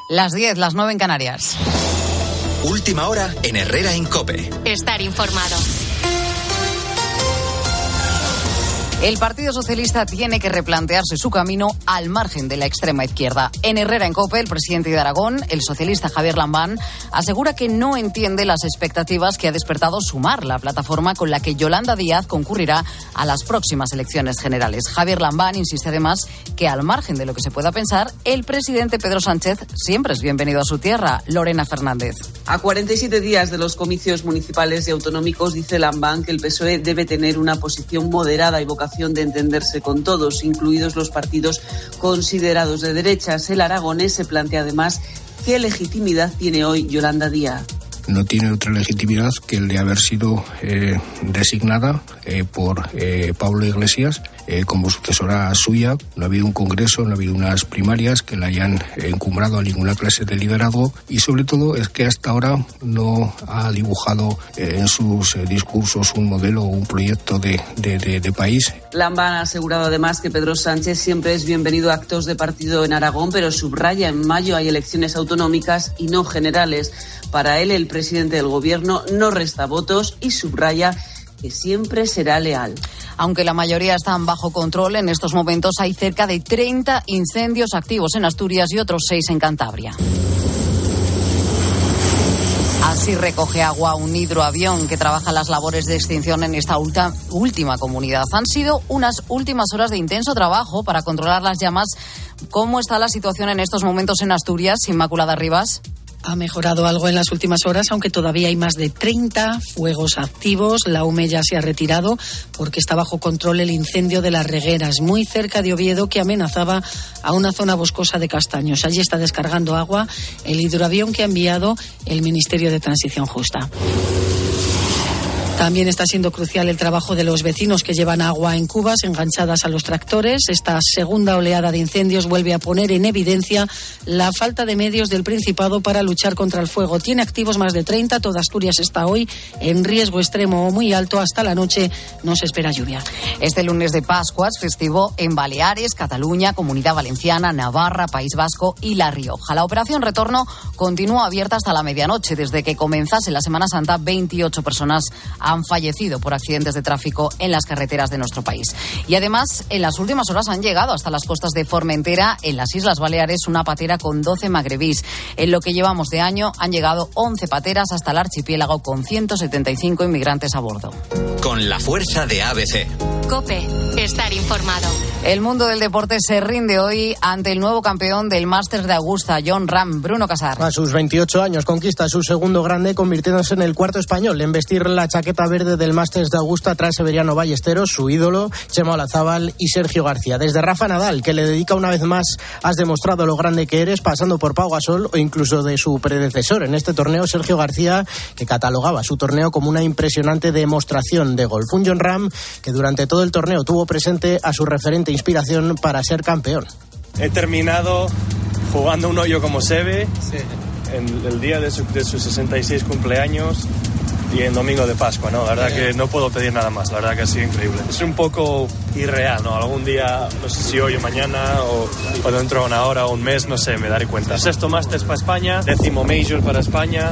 Las 10, las 9 en Canarias. Última hora en Herrera en COPE. Estar informado. El Partido Socialista tiene que replantearse su camino al margen de la extrema izquierda. En Herrera en COPE, el presidente de Aragón, el socialista Javier Lambán, asegura que no entiende las expectativas que ha despertado Sumar, la plataforma con la que Yolanda Díaz concurrirá a las próximas elecciones generales. Javier Lambán insiste además que, al margen de lo que se pueda pensar, el presidente Pedro Sánchez siempre es bienvenido a su tierra. Lorena Fernández. A 47 días de los comicios municipales y autonómicos, dice Lambán que el PSOE debe tener una posición moderada y vocación de entenderse con todos, incluidos los partidos considerados de derechas. El aragonés se plantea además qué legitimidad tiene hoy Yolanda Díaz. No tiene otra legitimidad que el de haber sido designada por Pablo Iglesias como sucesora suya. No ha habido un congreso, no ha habido unas primarias que la hayan encumbrado a ninguna clase de liderazgo, y sobre todo es que hasta ahora no ha dibujado en sus discursos un modelo o un proyecto de país. Lambán ha asegurado además que Pedro Sánchez siempre es bienvenido a actos de partido en Aragón, pero subraya: en mayo hay elecciones autonómicas y no generales. Para él, el presidente del gobierno no resta votos y subraya que siempre será leal. Aunque la mayoría están bajo control, en estos momentos hay cerca de 30 incendios activos en Asturias y otros 6 en Cantabria. Así recoge agua un hidroavión que trabaja las labores de extinción en esta última comunidad. Han sido unas últimas horas de intenso trabajo para controlar las llamas. ¿Cómo está la situación en estos momentos en Asturias, Inmaculada Rivas? Ha mejorado algo en las últimas horas, aunque todavía hay más de 30 fuegos activos. La UME ya se ha retirado porque está bajo control el incendio de las Regueras, muy cerca de Oviedo, que amenazaba a una zona boscosa de castaños. Allí está descargando agua el hidroavión que ha enviado el Ministerio de Transición Justa. También está siendo crucial el trabajo de los vecinos que llevan agua en cubas enganchadas a los tractores. Esta segunda oleada de incendios vuelve a poner en evidencia la falta de medios del Principado para luchar contra el fuego. Tiene activos más de 30. Toda Asturias está hoy en riesgo extremo o muy alto. Hasta la noche no se espera lluvia. Este lunes de Pascua es festivo en Baleares, Cataluña, Comunidad Valenciana, Navarra, País Vasco y La Rioja. La operación Retorno continúa abierta hasta la medianoche. Desde que comenzase la Semana Santa, 28 personas han fallecido por accidentes de tráfico en las carreteras de nuestro país. Y además, en las últimas horas han llegado hasta las costas de Formentera, en las Islas Baleares, una patera con 12 magrebís. En lo que llevamos de año han llegado 11 pateras hasta el archipiélago con 175 inmigrantes a bordo. Con la fuerza de ABC. COPE. Estar informado. El mundo del deporte se rinde hoy ante el nuevo campeón del Masters de Augusta, Jon Rahm, Bruno Casar. A sus 28 años conquista su segundo grande, convirtiéndose en el cuarto español en vestir la chaqueta verde del Masters de Augusta tras Severiano Ballesteros, su ídolo, Chema Olazábal y Sergio García. Desde Rafa Nadal, que le dedica una vez más "has demostrado lo grande que eres", pasando por Pau Gasol o incluso de su predecesor en este torneo, Sergio García, que catalogaba su torneo como una impresionante demostración de golf. Un Jon Rahm que durante todo el torneo tuvo presente a su referente inspiración para ser campeón. He terminado jugando un hoyo como Seve, sí, en el día de su 66 cumpleaños y en domingo de Pascua, ¿no? La verdad que no puedo pedir nada más, la verdad que ha sido increíble. Es un poco irreal, ¿no? Algún día, no sé si hoy o mañana o dentro de una hora o un mes, no sé, me daré cuenta. 6º Masters para España, 10º Major para España,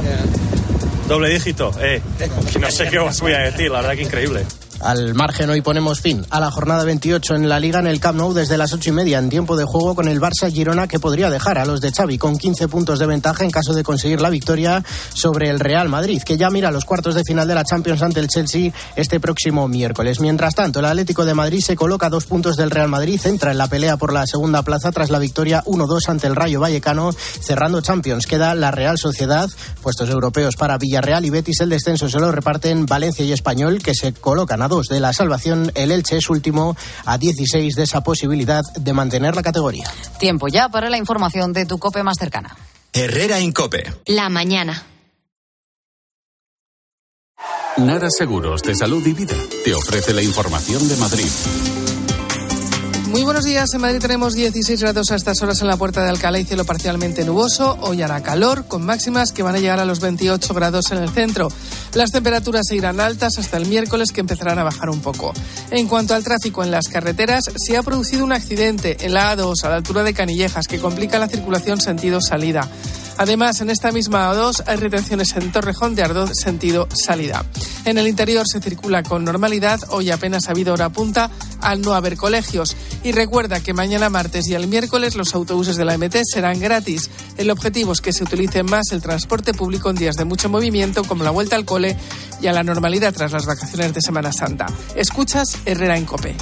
doble dígito, que no sé qué os voy a decir, la verdad que increíble. Al margen, hoy ponemos fin a la jornada 28 en la Liga en el Camp Nou desde las 8:30 en tiempo de juego con el Barça-Girona, que podría dejar a los de Xavi con 15 puntos de ventaja en caso de conseguir la victoria sobre el Real Madrid, que ya mira los cuartos de final de la Champions ante el Chelsea este próximo miércoles. Mientras tanto, el Atlético de Madrid se coloca a 2 puntos del Real Madrid, entra en la pelea por la segunda plaza tras la victoria 1-2 ante el Rayo Vallecano. Cerrando Champions queda la Real Sociedad, puestos europeos para Villarreal y Betis. El descenso se lo reparten Valencia y Español, que se colocan a 2 de la salvación. El Elche es último a 16 de esa posibilidad de mantener la categoría. Tiempo ya para la información de tu COPE más cercana. Herrera en COPE. La mañana. Nara Seguros de Salud y Vida te ofrece la información de Madrid. Muy buenos días. En Madrid tenemos 16 grados a estas horas en la Puerta de Alcalá y cielo parcialmente nuboso. Hoy hará calor, con máximas que van a llegar a los 28 grados en el centro. Las temperaturas se irán altas hasta el miércoles, que empezarán a bajar un poco. En cuanto al tráfico en las carreteras, se ha producido un accidente en la A2 a la altura de Canillejas que complica la circulación sentido salida. Además, en esta misma A2 hay retenciones en Torrejón de Ardoz sentido salida. En el interior se circula con normalidad. Hoy apenas ha habido hora punta al no haber colegios. Y recuerda que mañana martes y el miércoles los autobuses de la MT serán gratis. El objetivo es que se utilice más el transporte público en días de mucho movimiento, como la vuelta al cole y a la normalidad tras las vacaciones de Semana Santa. Escuchas Herrera en COPE.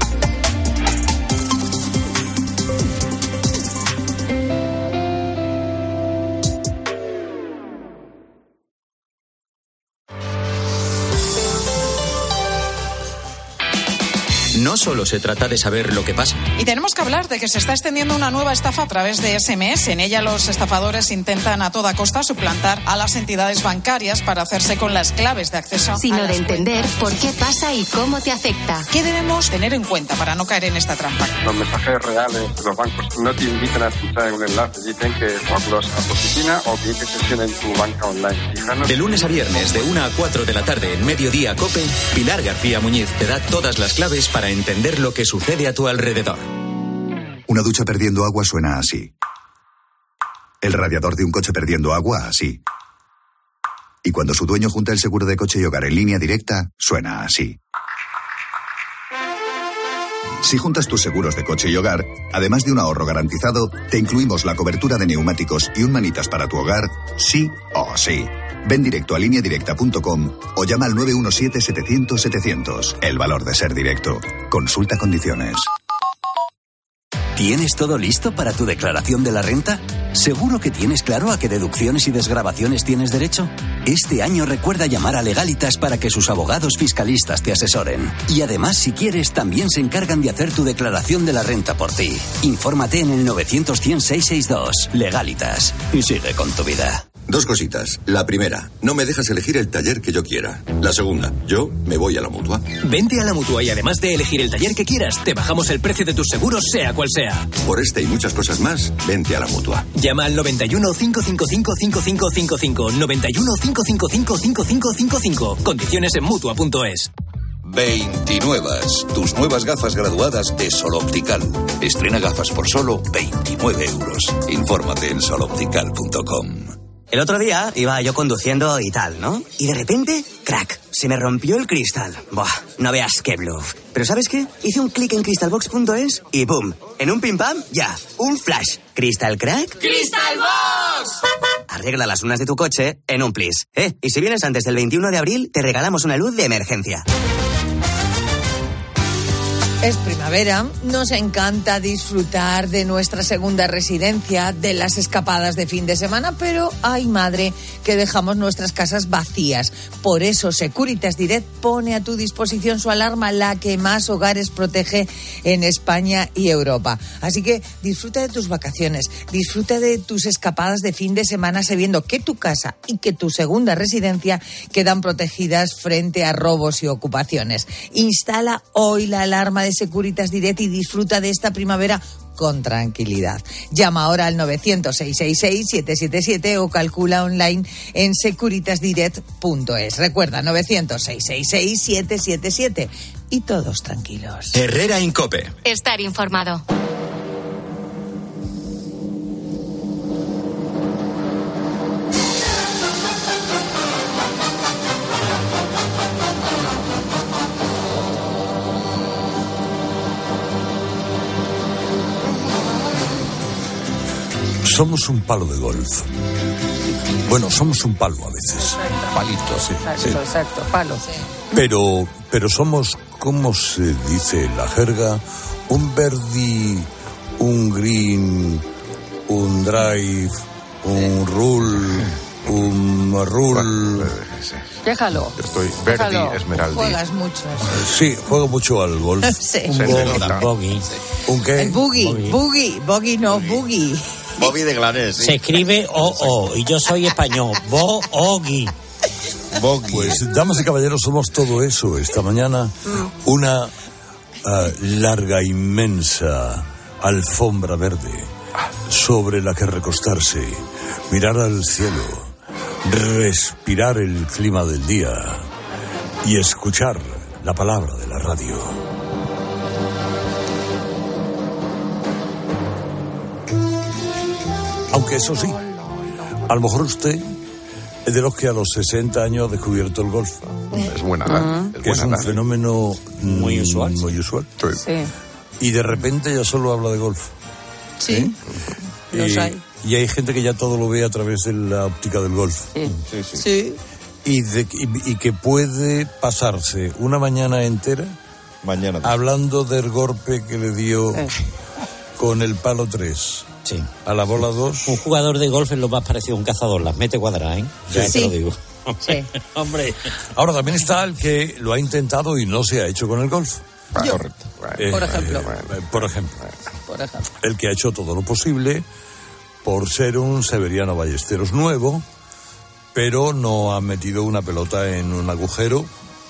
No solo se trata de saber lo que pasa. Y tenemos que hablar de que se está extendiendo una nueva estafa a través de SMS. En ella los estafadores intentan a toda costa suplantar a las entidades bancarias para hacerse con las claves de acceso. Sino a de entender cuentas. por qué pasa y cómo te afecta. ¿Qué debemos tener en cuenta para no caer en esta trampa? Los mensajes reales de los bancos no te invitan a escuchar un enlace. Dicen que hazlos a tu oficina o que te sesión en tu banca online. Fíjanos. De lunes a viernes, de 1 a 4 de la tarde, en Mediodía COPE, Pilar García Muñiz te da todas las claves para entender lo que sucede a tu alrededor. Una ducha perdiendo agua suena así. El radiador de un coche perdiendo agua así. Y cuando su dueño junta el seguro de coche y hogar en línea directa, suena así. Si juntas tus seguros de coche y hogar, además de un ahorro garantizado, te incluimos la cobertura de neumáticos y un manitas para tu hogar, sí o sí. Ven directo a lineadirecta.com o llama al 917-700-700. El valor de ser directo. Consulta condiciones. ¿Tienes todo listo para tu declaración de la renta? ¿Seguro que tienes claro a qué deducciones y desgravaciones tienes derecho? Este año recuerda llamar a Legalitas para que sus abogados fiscalistas te asesoren. Y además, si quieres, también se encargan de hacer tu declaración de la renta por ti. Infórmate en el 900-100-662. Legalitas. Y sigue con tu vida. Dos cositas. La primera, no me dejas elegir el taller que yo quiera. La segunda, yo me voy a la Mutua. Vente a la Mutua y además de elegir el taller que quieras, te bajamos el precio de tus seguros, sea cual sea. Por este y muchas cosas más, vente a la Mutua. Llama al 91 555 5555. 91 555 5555. Condiciones en Mutua.es. 29. Tus nuevas gafas graduadas de Sol Optical. Estrena gafas por solo 29 euros. Infórmate en soloptical.com. El otro día iba yo conduciendo y tal, ¿no? Y de repente, crack, se me rompió el cristal. Buah, no veas qué bluff. Pero ¿sabes qué? Hice un clic en crystalbox.es y ¡pum! En un pim pam, ya, un flash. ¿Crystal crack? ¡Crystalbox! Arregla las unas de tu coche en un plis. Y si vienes antes del 21 de abril, te regalamos una luz de emergencia. Es primavera, nos encanta disfrutar de nuestra segunda residencia, de las escapadas de fin de semana, pero ay madre, que dejamos nuestras casas vacías. Por eso Securitas Direct pone a tu disposición su alarma, la que más hogares protege en España y Europa. Así que disfruta de tus vacaciones, disfruta de tus escapadas de fin de semana sabiendo que tu casa y que tu segunda residencia quedan protegidas frente a robos y ocupaciones. Instala hoy la alarma de Securitas Direct y disfruta de esta primavera con tranquilidad. Llama ahora al 900-666-777 o calcula online en securitasdirect.es. Recuerda, 900-666-777 y todos tranquilos. Herrera en COPE. Estar informado. Somos un palo de golf. Bueno, somos un palo a veces. Palito, sí. Exacto, palo. Pero somos, ¿cómo se dice la jerga? Un birdie, un green, un drive, un rule. Déjalo. Estoy birdie, esmeralda. Juegas mucho. Sí, juego mucho al golf. Sí. Un bogey. ¿Un qué? El boogie, no boogie. Bobby de Glanes, ¿sí? Se escribe O-O y yo soy español. Bogey. Pues, damas y caballeros, somos todo eso. Esta mañana, una larga, inmensa alfombra verde sobre la que recostarse, mirar al cielo, respirar el clima del día y escuchar la palabra de la radio. Aunque eso sí, a lo mejor usted es de los que a los 60 años ha descubierto el golf. Es buena edad. Que es un fenómeno muy usual. Muy usual. Sí. Y de repente ya solo habla de golf. Sí, los hay. Y hay gente que ya todo lo ve a través de la óptica del golf. Sí. Y que puede pasarse una mañana entera hablando del golpe que le dio con el palo 3. Sí. A la bola 2. Un jugador de golf es lo más parecido a un cazador, las mete cuadradas, ¿eh? Ya te lo digo. Sí. Hombre. Ahora también está el que lo ha intentado y no se ha hecho con el golf. Correcto. Por ejemplo. El que ha hecho todo lo posible por ser un Severiano Ballesteros nuevo, pero no ha metido una pelota en un agujero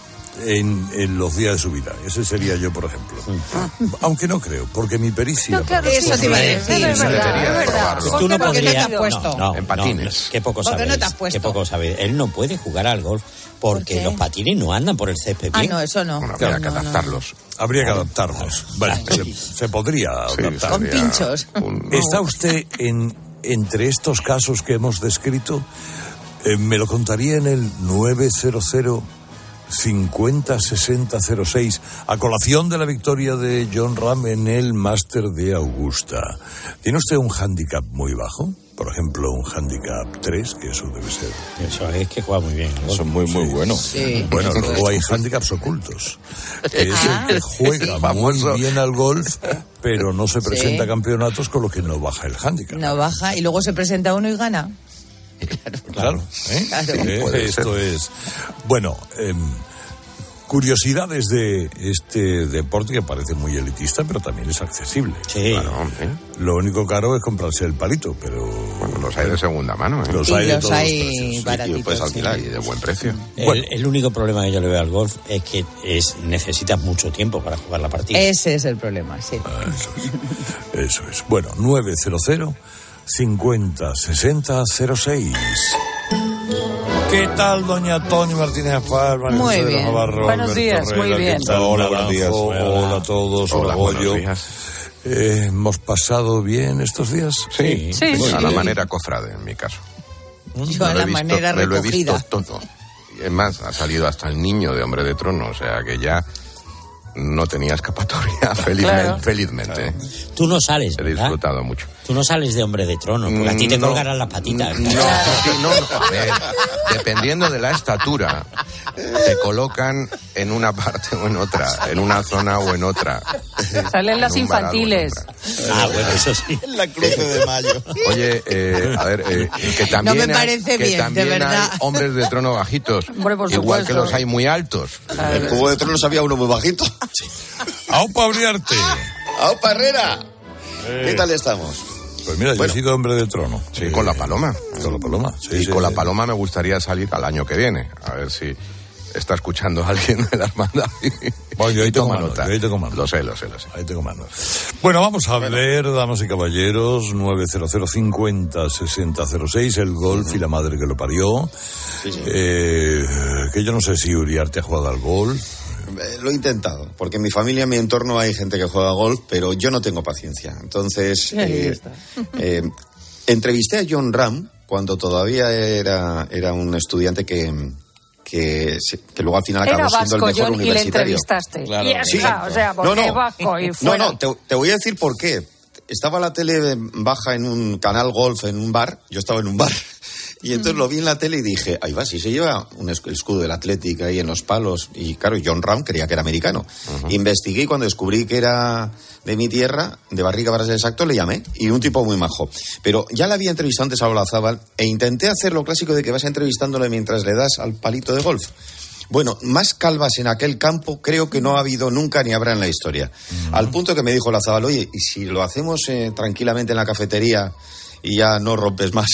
en los días de su vida. Ese sería yo, por ejemplo. Aunque no creo, porque mi pericia... No, claro, eso te iba a decir. Es verdad. Tú no podrías... No, en patines. Qué poco sabes. no te has puesto. Qué poco sabes. Él no puede jugar al golf porque los patines no andan por el césped bien. No, eso no. Bueno, habría que adaptarlos. Habría que adaptarlos. Bueno, se podría adaptar. Con pinchos. ¿Está usted entre estos casos que hemos descrito? Me lo contaría en el 900 50 60 06, a colación de la victoria de Jon Rahm en el Máster de Augusta. ¿Tiene usted un hándicap muy bajo? Por ejemplo, un hándicap 3, que eso debe ser. Eso es que juega muy bien, ¿no? Eso es muy bueno. Sí. Bueno, luego hay hándicaps ocultos. Que es el que juega muy bien al golf, pero no se presenta a campeonatos, con lo que no baja el hándicap. No baja, y luego se presenta uno y gana. Claro. Esto es. Bueno, curiosidades de este deporte que parece muy elitista, pero también es accesible. Sí. Claro, Lo único caro es comprarse el palito, pero... Bueno, los hay de segunda mano, ¿eh? Los hay de los todos hay los precios. baratitos. Y puedes alquilar y de buen precio. El único problema que yo le veo al golf es que necesitas mucho tiempo para jugar la partida. Ese es el problema, sí. Eso es. Bueno, 900 50 60 06. ¿Qué tal, doña Toni Martínez Palma? Muy bien. Navarro, Buenos Alberto días, Herrera, muy bien. ¿qué tal? Hola, buenos días. Hola a todos, hola, Goyo. ¿Hemos pasado bien estos días? Sí. A la Sí. manera cofrade, en mi caso. Yo a la manera Me lo he visto recogida. todo. Y es más, ha salido hasta el niño de Hombre de Trono, o sea que ya no tenía escapatoria, felizmente. Tú no sales, He ¿verdad? disfrutado mucho. Tú no sales de Hombre de Trono, porque a ti te colgarán las patitas. No, a ver, dependiendo de la estatura, te colocan en una parte o en otra, en una zona o en otra. Salen las infantiles. Bueno, eso sí. La Cruce de Mayo. Oye, a ver, que también, No me parece que bien, también de verdad. hay hombres de trono bajitos. Hombre, por igual supuesto. que los hay muy altos. En el Juego de Tronos había uno muy bajito. ¡Aupa Uriarte! ¡Aupa Herrera! ¿Qué tal estamos? Pues mira, yo he sido Hombre de Trono. Sí, con la paloma. Con la paloma, sí. Y con la paloma me gustaría salir al año que viene. A ver si está escuchando a alguien de la hermandad. Bueno, yo ahí tengo Toma mano, nota. yo ahí tengo mano. Lo sé. Ahí tengo mano. Bueno, vamos a ver, damas y caballeros, 900 50 60 06, el golf y la madre que lo parió. Sí. Que yo no sé si Uriarte ha jugado al golf. Lo he intentado, porque en mi familia, en mi entorno hay gente que juega golf, pero yo no tengo paciencia. Entonces, entrevisté a Jon Rahm cuando todavía era un estudiante que luego al final acabó siendo el mejor John, universitario. Y le entrevistaste. Claro, Y ya sí. está, o sea, porque vasco y fuera. No, te voy a decir por qué. Estaba la tele baja en un canal golf en un bar, yo estaba en un bar, y entonces lo vi en la tele y dije, ahí va, si se lleva el escudo del Athletic ahí en los palos, y claro, Jon Rahm creía que era americano. Investigué y cuando descubrí que era de mi tierra, de Barriga para ser exacto, le llamé, y un tipo muy majo. Pero ya la había entrevistado antes a Olazábal, e intenté hacer lo clásico de que vas entrevistándole mientras le das al palito de golf. Bueno, más calvas en aquel campo creo que no ha habido nunca ni habrá en la historia. Al punto que me dijo Olazábal, oye, ¿y si lo hacemos tranquilamente en la cafetería y ya no rompes más?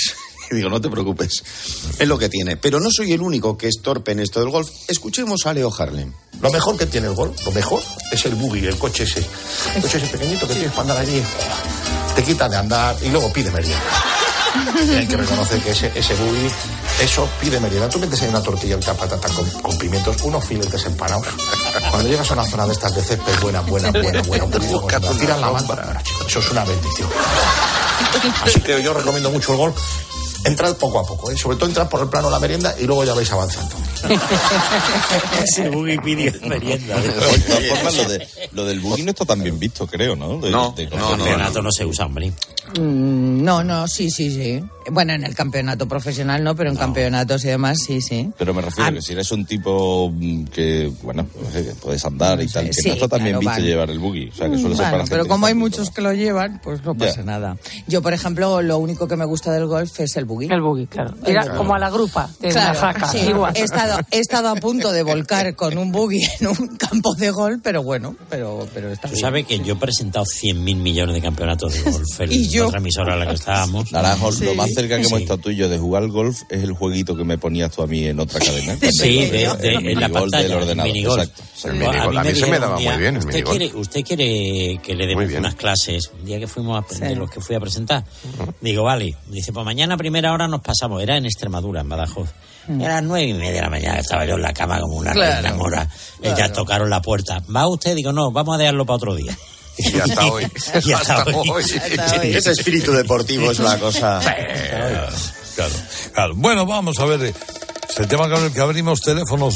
Y digo, no te preocupes, es lo que tiene. Pero no soy el único que es torpe en esto del golf. Escuchemos a Leo Harlem. Lo mejor que tiene el golf, lo mejor, es el buggy, el coche ese. El coche ese pequeñito que tienes para andar allí. Te quita de andar y luego pide merienda. Y hay que reconocer que ese buggy, eso pide merienda. Tú metes ahí una tortilla de patata con pimientos, unos filetes empanados. Cuando llegas a una zona de estas de césped buena, tiras la manta. Eso es una bendición. Así que yo recomiendo mucho el golf. Entrad poco a poco, sobre todo entrad por el plano de la merienda y luego ya vais avanzando. Ese buggy pidió merienda. Lo del buggy no está tan bien visto, creo, ¿no? No, campeonato no se usa, hombre. No, sí. Bueno, en el campeonato profesional no, pero en campeonatos y demás, sí. Pero me refiero que si eres un tipo que, bueno, que puedes andar y tal, que no está tan bien visto llevar el buggy. O sea, que suele ser para pero como hay muchos que lo llevan, pues no pasa nada. Yo, por ejemplo, lo único que me gusta del golf es el buggy. El buggy, claro. Era como a la grupa de la jaca. Sí. Igual. He estado a punto de volcar con un buggy en un campo de golf, pero bueno, pero está bien. Tú sabes que yo he presentado 100.000 millones de campeonatos de golf en la otra emisora en la que estábamos. Naranjo, lo más cerca que hemos estado tú y yo de jugar golf es el jueguito que me ponías tú a mí en otra cadena. Sí, en la pantalla, del ordenador. Exacto. El minigol, a mí se me daba muy bien el minigol. ¿Usted quiere que le demos unas clases? Un día que fuimos a aprender, los que fui a presentar. Digo, vale. Dice, pues mañana a primera hora nos pasamos. Era en Extremadura, en Badajoz. Era las 9:30 de la mañana, estaba yo en la cama como una reina mora. Ya tocaron la puerta. ¿Va usted? Digo, no, vamos a dejarlo para otro día. Y hasta hoy. Y hasta hoy. Ese espíritu deportivo es una cosa... Claro. Bueno, vamos a ver. Es el tema con el que abrimos teléfonos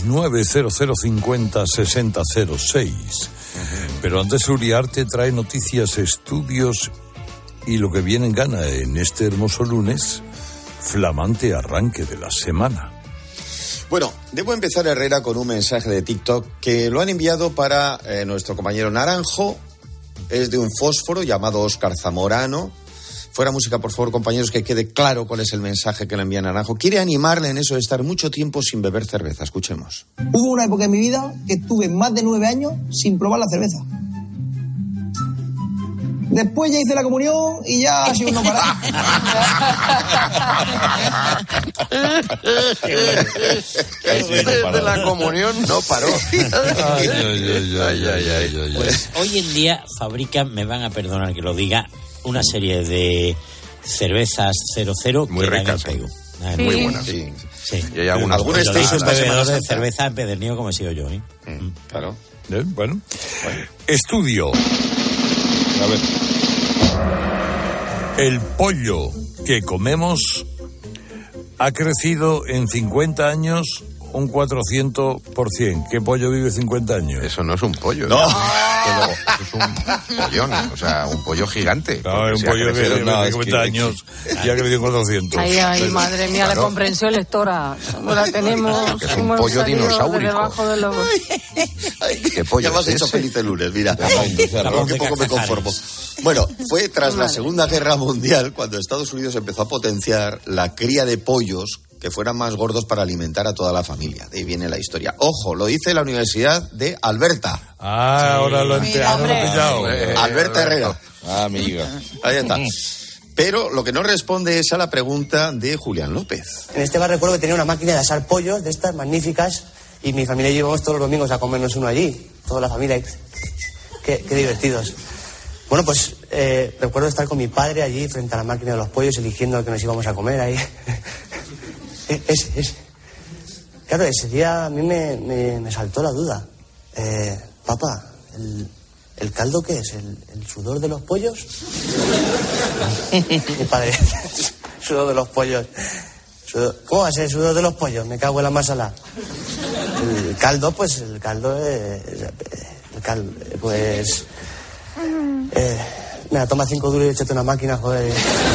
90050-6006. Pero antes Uriarte trae noticias, estudios y lo que viene en gana en este hermoso lunes, flamante arranque de la semana. Bueno, debo empezar, Herrera, con un mensaje de TikTok que lo han enviado para nuestro compañero Naranjo. Es de un fósforo llamado Óscar Zamorano. Fuera música, por favor, compañeros, que quede claro cuál es el mensaje que le envía Naranjo. Quiere animarle en eso de estar mucho tiempo sin beber cerveza. Escuchemos. Hubo una época en mi vida que estuve más de 9 años sin probar la cerveza. Después ya hice la comunión y ya ha sido un no parar. Desde la comunión no paró. Pues hoy en día fabrican, me van a perdonar que lo diga, una serie de cervezas 00 muy ricas, muy buenas. Sí. Y hay algunos bebedores de cerveza empedernido como he sido yo, Claro. Bueno. Estudio. A ver. El pollo que comemos ha crecido en 50 años un 400%. ¿Qué pollo vive 50 años? Eso no es un pollo. No. Es un pollón, o sea, un pollo gigante. No, un pollo que vive 50 años y ha crecido 400. Ay, madre mía, la comprensión lectora. No la tenemos. Que es un pollo dinosaurico. ¿Qué pollo? Ya me has hecho feliz el lunes, mira. Qué poco me conformo. Bueno, fue tras la Segunda Guerra Mundial cuando Estados Unidos empezó a potenciar la cría de pollos que fueran más gordos para alimentar a toda la familia. De ahí viene la historia. Ojo, lo dice la Universidad de Alberta. Ahora lo he pillado. Alberta Herrera. Amiga. Ahí está. Pero lo que no responde es a la pregunta de Julián López. En este bar recuerdo que tenía una máquina de asar pollos de estas magníficas y mi familia y yo íbamos todos los domingos a comernos uno allí. Toda la familia. Qué divertidos. Bueno, pues recuerdo estar con mi padre allí frente a la máquina de los pollos eligiendo lo que nos íbamos a comer ahí. Claro, ese día a mí me saltó la duda. Papá, ¿el caldo qué es? ¿El sudor de los pollos? Mi padre, sudor de los pollos. ¿Cómo va a ser el sudor de los pollos? Me cago en la masala. El caldo, pues, pues... Mira, toma 5 duros y échate una máquina, joder.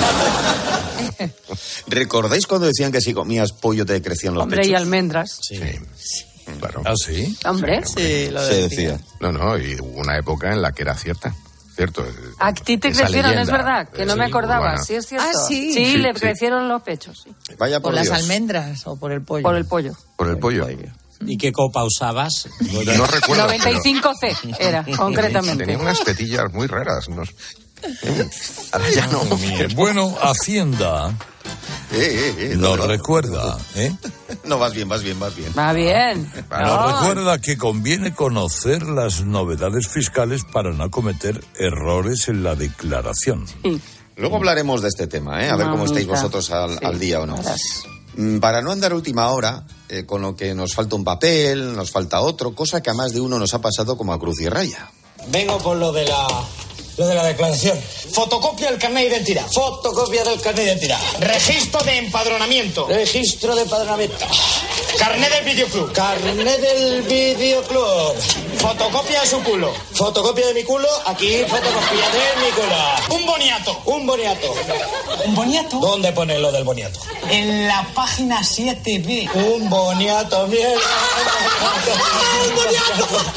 ¿Recordáis cuando decían que si comías pollo te crecían los pechos? Y almendras. Sí. Claro. ¿Ah, sí? Hombre. Sí, lo decía. No, y hubo una época en la que era cierta. ¿Cierto? A ti te crecieron, leyenda, es verdad, que no me acordaba. Sí, es cierto. Ah, sí. Sí, le crecieron los pechos. Sí. Vaya por las almendras o por el pollo. Por el pollo. Por el pollo. ¿Y qué copa usabas? No recuerdo. 95C era, concretamente. Tenía unas tetillas muy raras. Ahora ya no. Bueno, Hacienda Nos recuerda, ¿eh? No, vas bien. Va bien. Nos recuerda que conviene conocer las novedades fiscales para no cometer errores en la declaración. Sí. Luego hablaremos de este tema, ¿eh? A ver cómo estáis vosotros al día o no. Para no andar última hora, con lo que nos falta un papel, nos falta otro, cosa que a más de uno nos ha pasado como a cruz y raya. Vengo por lo de la declaración. Fotocopia del carnet de identidad. Fotocopia del carnet de identidad. Registro de empadronamiento. Registro de empadronamiento. Carnet del videoclub. Carnet del videoclub. Fotocopia de su culo. Fotocopia de mi culo. Aquí fotocopia de mi culo. Un boniato. Un boniato. ¿Un boniato? ¿Dónde pone lo del boniato? En la página 7B. Un boniato, mierda. ¡Un boniato!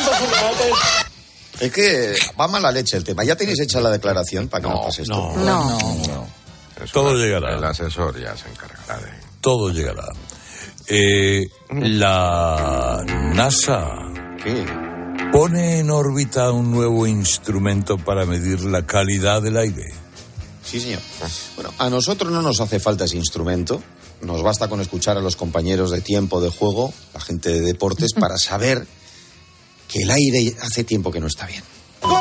Es que va mala leche el tema. ¿Ya tenéis hecha la declaración para que no pase esto? No. Todo llegará. El asesor ya se encargará de... Todo llegará. La NASA pone en órbita un nuevo instrumento para medir la calidad del aire. Sí, señor. Bueno, a nosotros no nos hace falta ese instrumento. Nos basta con escuchar a los compañeros de tiempo de juego, la gente de deportes, para saber que el aire hace tiempo que no está bien. ¡Gol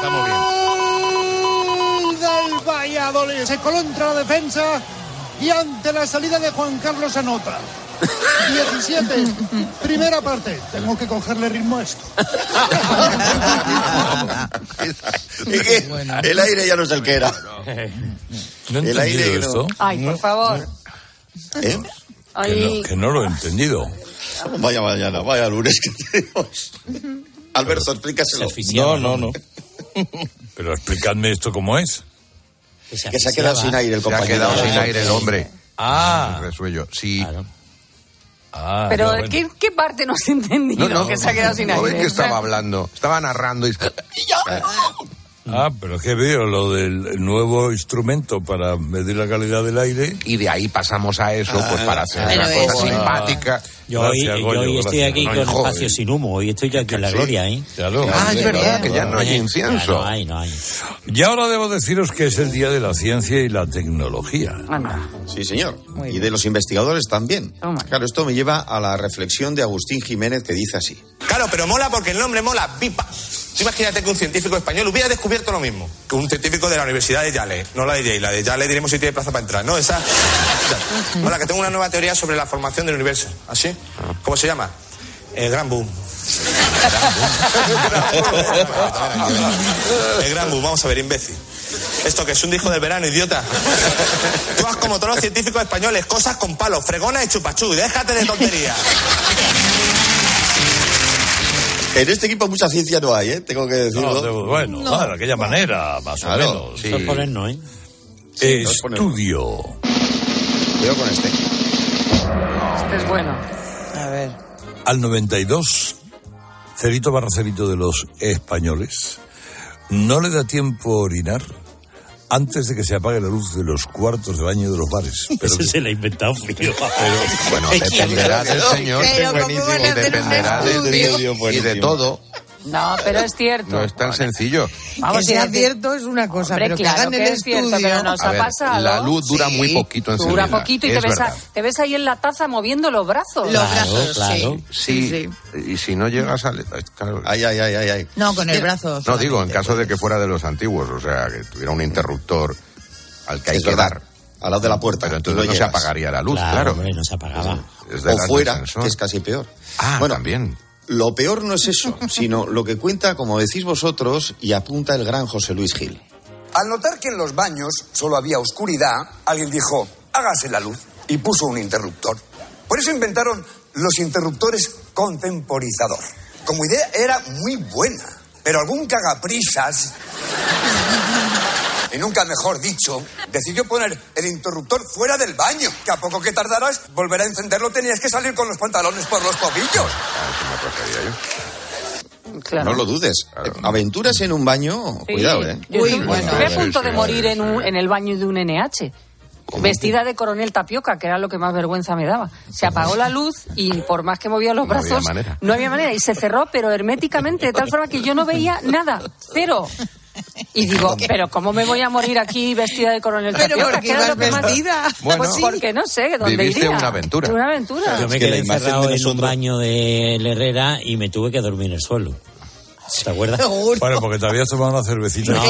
del Valladolid! Se coló entre la defensa y ante la salida de Juan Carlos anota. 17, primera parte. Tengo que cogerle ritmo a esto. El aire ya no es el que era. ¿No he entendido esto? Ay, por favor. ¿Eh? Que no lo he entendido. Vaya mañana, vaya lunes que tenemos. Alberto, explícaselo. No. Pero explicadme esto cómo es. Que se ha quedado sin aire el compañero. Se ha quedado sin aire el hombre. Ah. El resuello, sí. Claro. Pero, ¿qué parte no has entendido que se ha quedado sin aire? ¿No ves que estaba hablando? Estaba narrando y ya. Pero es que veo lo del nuevo instrumento para medir la calidad del aire. Y de ahí pasamos a eso, pues para hacer una cosa simpática. Yo hoy estoy aquí con espacio sin humo. Hoy estoy yo aquí en la gloria, ¿eh? Claro. Es verdad, que ya no hay incienso. No hay. Y ahora debo deciros que es el Día de la Ciencia y la Tecnología. Sí, señor. Y de los investigadores también. Claro, esto me lleva a la reflexión de Agustín Jiménez, que dice así. Claro, pero mola porque el nombre mola, pipa. Tú imagínate que un científico español hubiera descubierto lo mismo que un científico de la Universidad de Yale. No la de Yale, la de Yale diremos si tiene plaza para entrar, ¿no? Esa. Hola, que tengo una nueva teoría sobre la formación del universo. ¿Así? ¿Cómo se llama? El Gran Boom. El Gran Boom, vamos a ver, imbécil. ¿Esto que es un disco del verano, idiota? Tú haz como todos los científicos españoles, cosas con palos, fregonas y chupachú. Déjate de tonterías. En este equipo mucha ciencia no hay, tengo que decirlo. De aquella manera, más o menos. Sí. Ponernos, Estudio. Veo con este. Este es bueno. A ver. Al 92, cerito barra cerito de los españoles, no le da tiempo a orinar antes de que se apague la luz de los cuartos de baño de los bares. Pero Eso se lo ha inventado frío. Bueno, dependerá del señor, y dependerá del día y de todo. No, pero es cierto. No es tan sencillo. Vamos, que sea cierto es una cosa, hombre, pero que claro hagan que el es cierto, estudio. pero nos ha pasado. La luz dura muy poquito encendida. Dura poquito y te ves ahí en la taza moviendo los brazos. Los brazos, claro. Sí. Y si no llegas a... Claro. Ay. No, con el brazo. No, digo, en caso de que fuera de los antiguos, o sea, que tuviera un interruptor al que hay que dar. Al lado de la puerta. Pero entonces no se apagaría la luz, claro. Hombre, no se apagaba. O fuera, que es casi peor. Bueno, también. Lo peor no es eso, sino lo que cuenta, como decís vosotros, y apunta el gran José Luis Gil. Al notar que en los baños solo había oscuridad, alguien dijo, hágase la luz, y puso un interruptor. Por eso inventaron los interruptores con temporizador. Como idea era muy buena, pero algún cagaprisas, y nunca mejor dicho, decidió poner el interruptor fuera del baño, que a poco que tardaras volver a encenderlo tenías que salir con los pantalones por los tobillos. Claro. No lo dudes. Claro. Aventuras en un baño, cuidado, Yo estuve a punto de morir en el baño de un NH. Vestida de coronel Tapioca, que era lo que más vergüenza me daba. Se apagó la luz y por más que movía los brazos, no había manera. Y se cerró, pero herméticamente, de tal forma que yo no veía nada. Cero. Y digo, pero ¿cómo me voy a morir aquí vestida de coronel Tapioca? Pero ¿por qué ibas vestida? Bueno, pues porque no sé, ¿dónde viviste iría? una aventura. Una aventura. Yo me quedé encerrado en un baño de Herrera y me tuve que dormir en el suelo. ¿Te acuerdas? Bueno, porque te habías tomado una cervecita. No.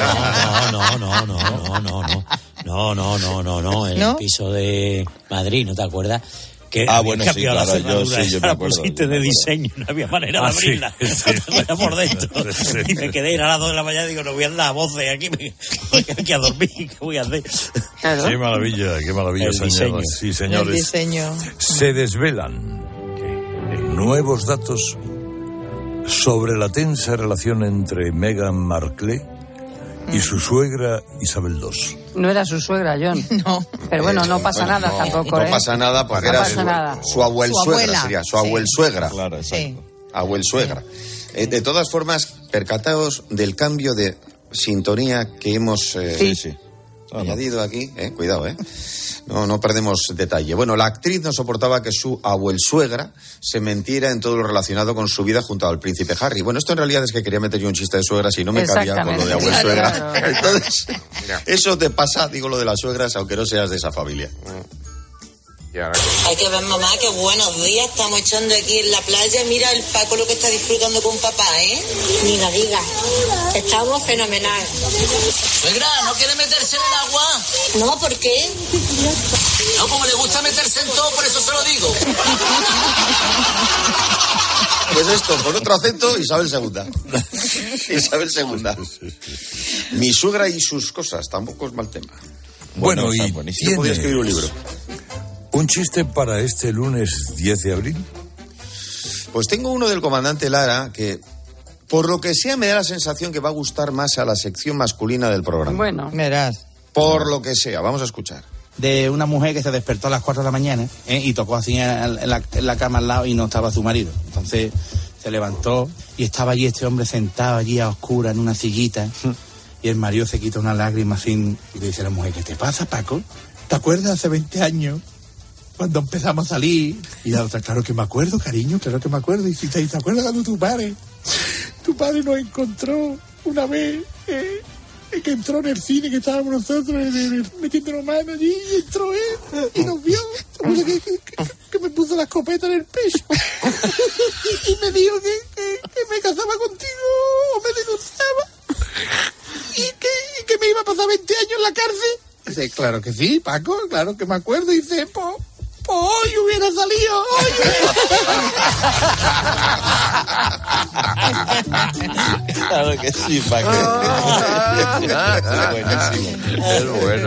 En el piso de Madrid, ¿no te acuerdas? Que bueno, sí, claro, yo me la acuerdo. pusiste de diseño, no había manera de abrirla. Era por dentro. Y me quedé a las 2 de la mañana y digo, no voy a andar a voces aquí, me voy a dormir, ¿qué voy a hacer? Claro. Qué maravilla, el señores. Sí, señores. El diseño. Se desvelan nuevos datos sobre la tensa relación entre Meghan Markle y su suegra Isabel II. No era su suegra, John. No. Pero bueno, no pasa nada tampoco, No pasa nada porque No era pasa nada. su abuelsuegra, abuela. sería su abuelsuegra. Claro, exacto. Abuelsuegra. De todas formas, percataos del cambio de sintonía que hemos añadido aquí. Cuidado, No perdemos detalle. Bueno, la actriz no soportaba que su abuelsuegra se mentiera en todo lo relacionado con su vida junto al príncipe Harry. Bueno, esto en realidad es que quería meter yo un chiste de suegras y no me cabía con lo de abuelsuegra. Claro. Entonces, eso te pasa, digo, lo de las suegras, aunque no seas de esa familia. Hay que ver, mamá, qué buenos días estamos echando aquí en la playa. Mira el Paco lo que está disfrutando con papá, Ni la diga. Estamos fenomenal. Suegra, ¿no quiere meterse en el agua? No, ¿por qué? No, como le gusta meterse en todo, por eso se lo digo. Pues esto, con otro acento, Isabel II. Isabel II. Mi suegra y sus cosas, tampoco es mal tema. Bueno, y yo podría escribir un libro. ¿Un chiste para este lunes 10 de abril? Pues tengo uno del comandante Lara que, por lo que sea, me da la sensación que va a gustar más a la sección masculina del programa. Bueno, verás. Por lo que sea, vamos a escuchar. De una mujer que se despertó a las 4 de la mañana y tocó así en la cama al lado y no estaba su marido. Entonces se levantó y estaba allí este hombre sentado allí a oscuras en una sillita y el marido se quita una lágrima así y le dice a la mujer, ¿qué te pasa, Paco? ¿Te acuerdas hace 20 años? Cuando empezamos a salir. Y la otra, claro que me acuerdo, cariño, claro que me acuerdo. Y si te acuerdas cuando tu padre nos encontró una vez, que entró en el cine, que estábamos nosotros metiéndonos manos allí, y entró él, y nos vio, que me puso la escopeta en el pecho, y me dijo que me casaba contigo, o me denunciaba, y que me iba a pasar 20 años en la cárcel. Dice, claro que sí, Paco, claro que me acuerdo. Y dice, pues hoy hubiera salido, Claro que sí, Paco. Buenísimo. Es bueno.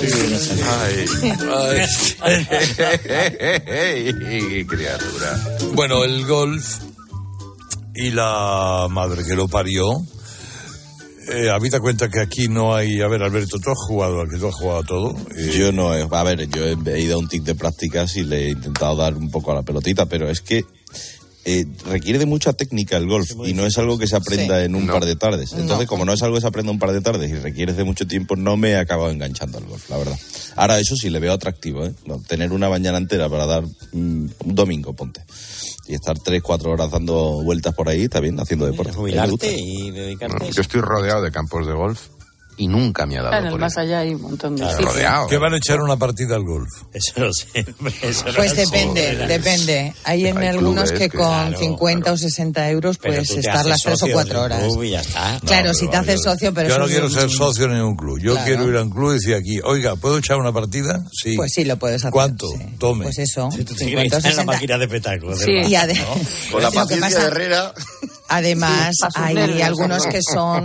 Ay, criatura. Bueno, el golf y la madre que lo parió. Habida cuenta que aquí no hay... A ver, Alberto, tú has jugado todo. Yo no, a ver, yo he ido a un tic de prácticas y le he intentado dar un poco a la pelotita, pero es que requiere de mucha técnica el golf y no es algo que se aprenda en un par de tardes. Entonces, como no es algo que se aprenda un par de tardes y requiere de mucho tiempo, no me he acabado enganchando al golf, la verdad. Ahora, eso sí, le veo atractivo, tener una mañana entera para dar un domingo, ponte. Y estar 3-4 horas dando vueltas por ahí, está bien, haciendo deporte. Jubilarte y dedicarte a eso. Yo estoy rodeado de campos de golf y nunca me ha dado claro, por más allá hay un montón de sitios. rodeado. ¿Qué van a echar una partida al golf? Eso no sé. Pues depende. Hay en algunos que con 50 o 60 euros puedes estar las 3 o 4 horas. Y ya está. Claro, si te haces socio, pero yo no quiero ser socio en ningún club. Yo quiero ir a un club y decir aquí, oiga, ¿puedo echar una partida? Sí. Pues sí, lo puedes hacer. ¿Cuánto? Sí. Tome. Pues eso. Si tú te quieres echar en la máquina de espectáculo. Sí. Y con la paciencia de Herrera. Además, sí, hay algunos que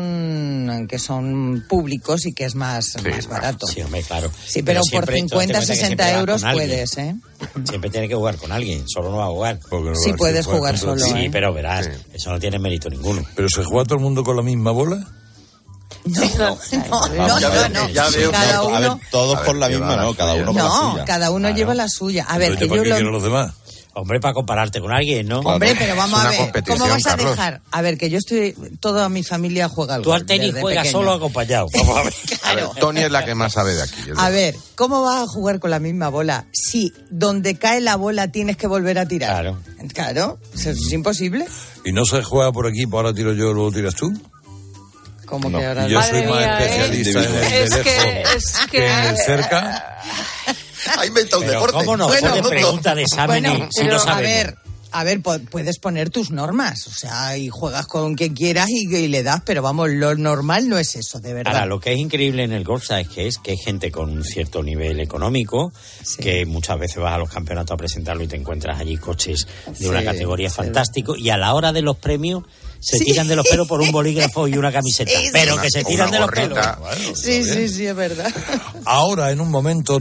son públicos y que es más barato. Sí, hombre, claro. Sí, pero por 50, 60 euros puedes, Siempre tienes que jugar con alguien, solo no va a jugar. Sí, puedes jugar solo. Sí, pero verás, eso no tiene mérito ninguno. ¿Pero se juega todo el mundo con la misma bola? No. Ya veo. A ver, todos por la misma, ¿no? Cada uno con la suya. No, cada uno lleva la suya. A ver, que yo quiero los demás. Hombre, para compararte con alguien, ¿no? Hombre, pero vamos a ver, ¿cómo vas a dejar? A ver, que yo toda mi familia juega al golf. Tú al tenis juegas solo acompañado. Vamos a ver. Claro. Tony es la que más sabe de aquí. A ver, ¿cómo vas a jugar con la misma bola si donde cae la bola tienes que volver a tirar? Claro, eso es imposible. ¿Y no se juega por aquí, por ahora tiro yo, luego tiras tú? Como que ahora... Yo soy más especialista en el de lejos que en el cerca. Ha inventado un deporte. ¿Cómo no? Bueno, Pone pregunta de examen y si pero no sabemos. a ver, puedes poner tus normas, o sea, y juegas con quien quieras y le das, pero vamos, lo normal no es eso, de verdad. Ahora, lo que es increíble en el golf, ¿sabes qué es? Que hay gente con un cierto nivel económico, que muchas veces vas a los campeonatos a presentarlo y te encuentras allí coches de una categoría fantástico, y a la hora de los premios se tiran de los pelos por un bolígrafo y una camiseta, pero que se tiran de los pelos. Bueno, sí, es verdad. Ahora, en un momento,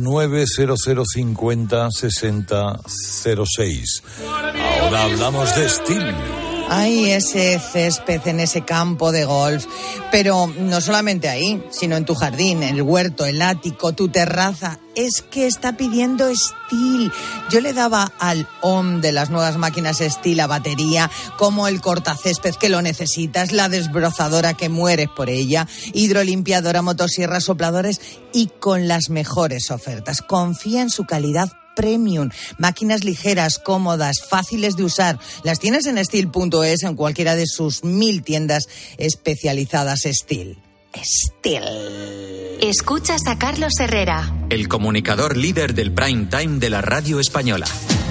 900506006. Ahora hablamos de Steel. Ay, ese césped en ese campo de golf. Pero no solamente ahí, sino en tu jardín, el huerto, el ático, tu terraza. Es que está pidiendo Steel. Yo le daba al OM de las nuevas máquinas Steel a batería, como el cortacésped que lo necesitas, la desbrozadora que mueres por ella, hidrolimpiadora, motosierra, sopladores y con las mejores ofertas. Confía en su calidad premium, máquinas ligeras, cómodas, fáciles de usar. Las tienes en Steel.es, en cualquiera de sus 1000 tiendas especializadas Steel. Steel. Escuchas a Carlos Herrera, el comunicador líder del prime time de la radio española.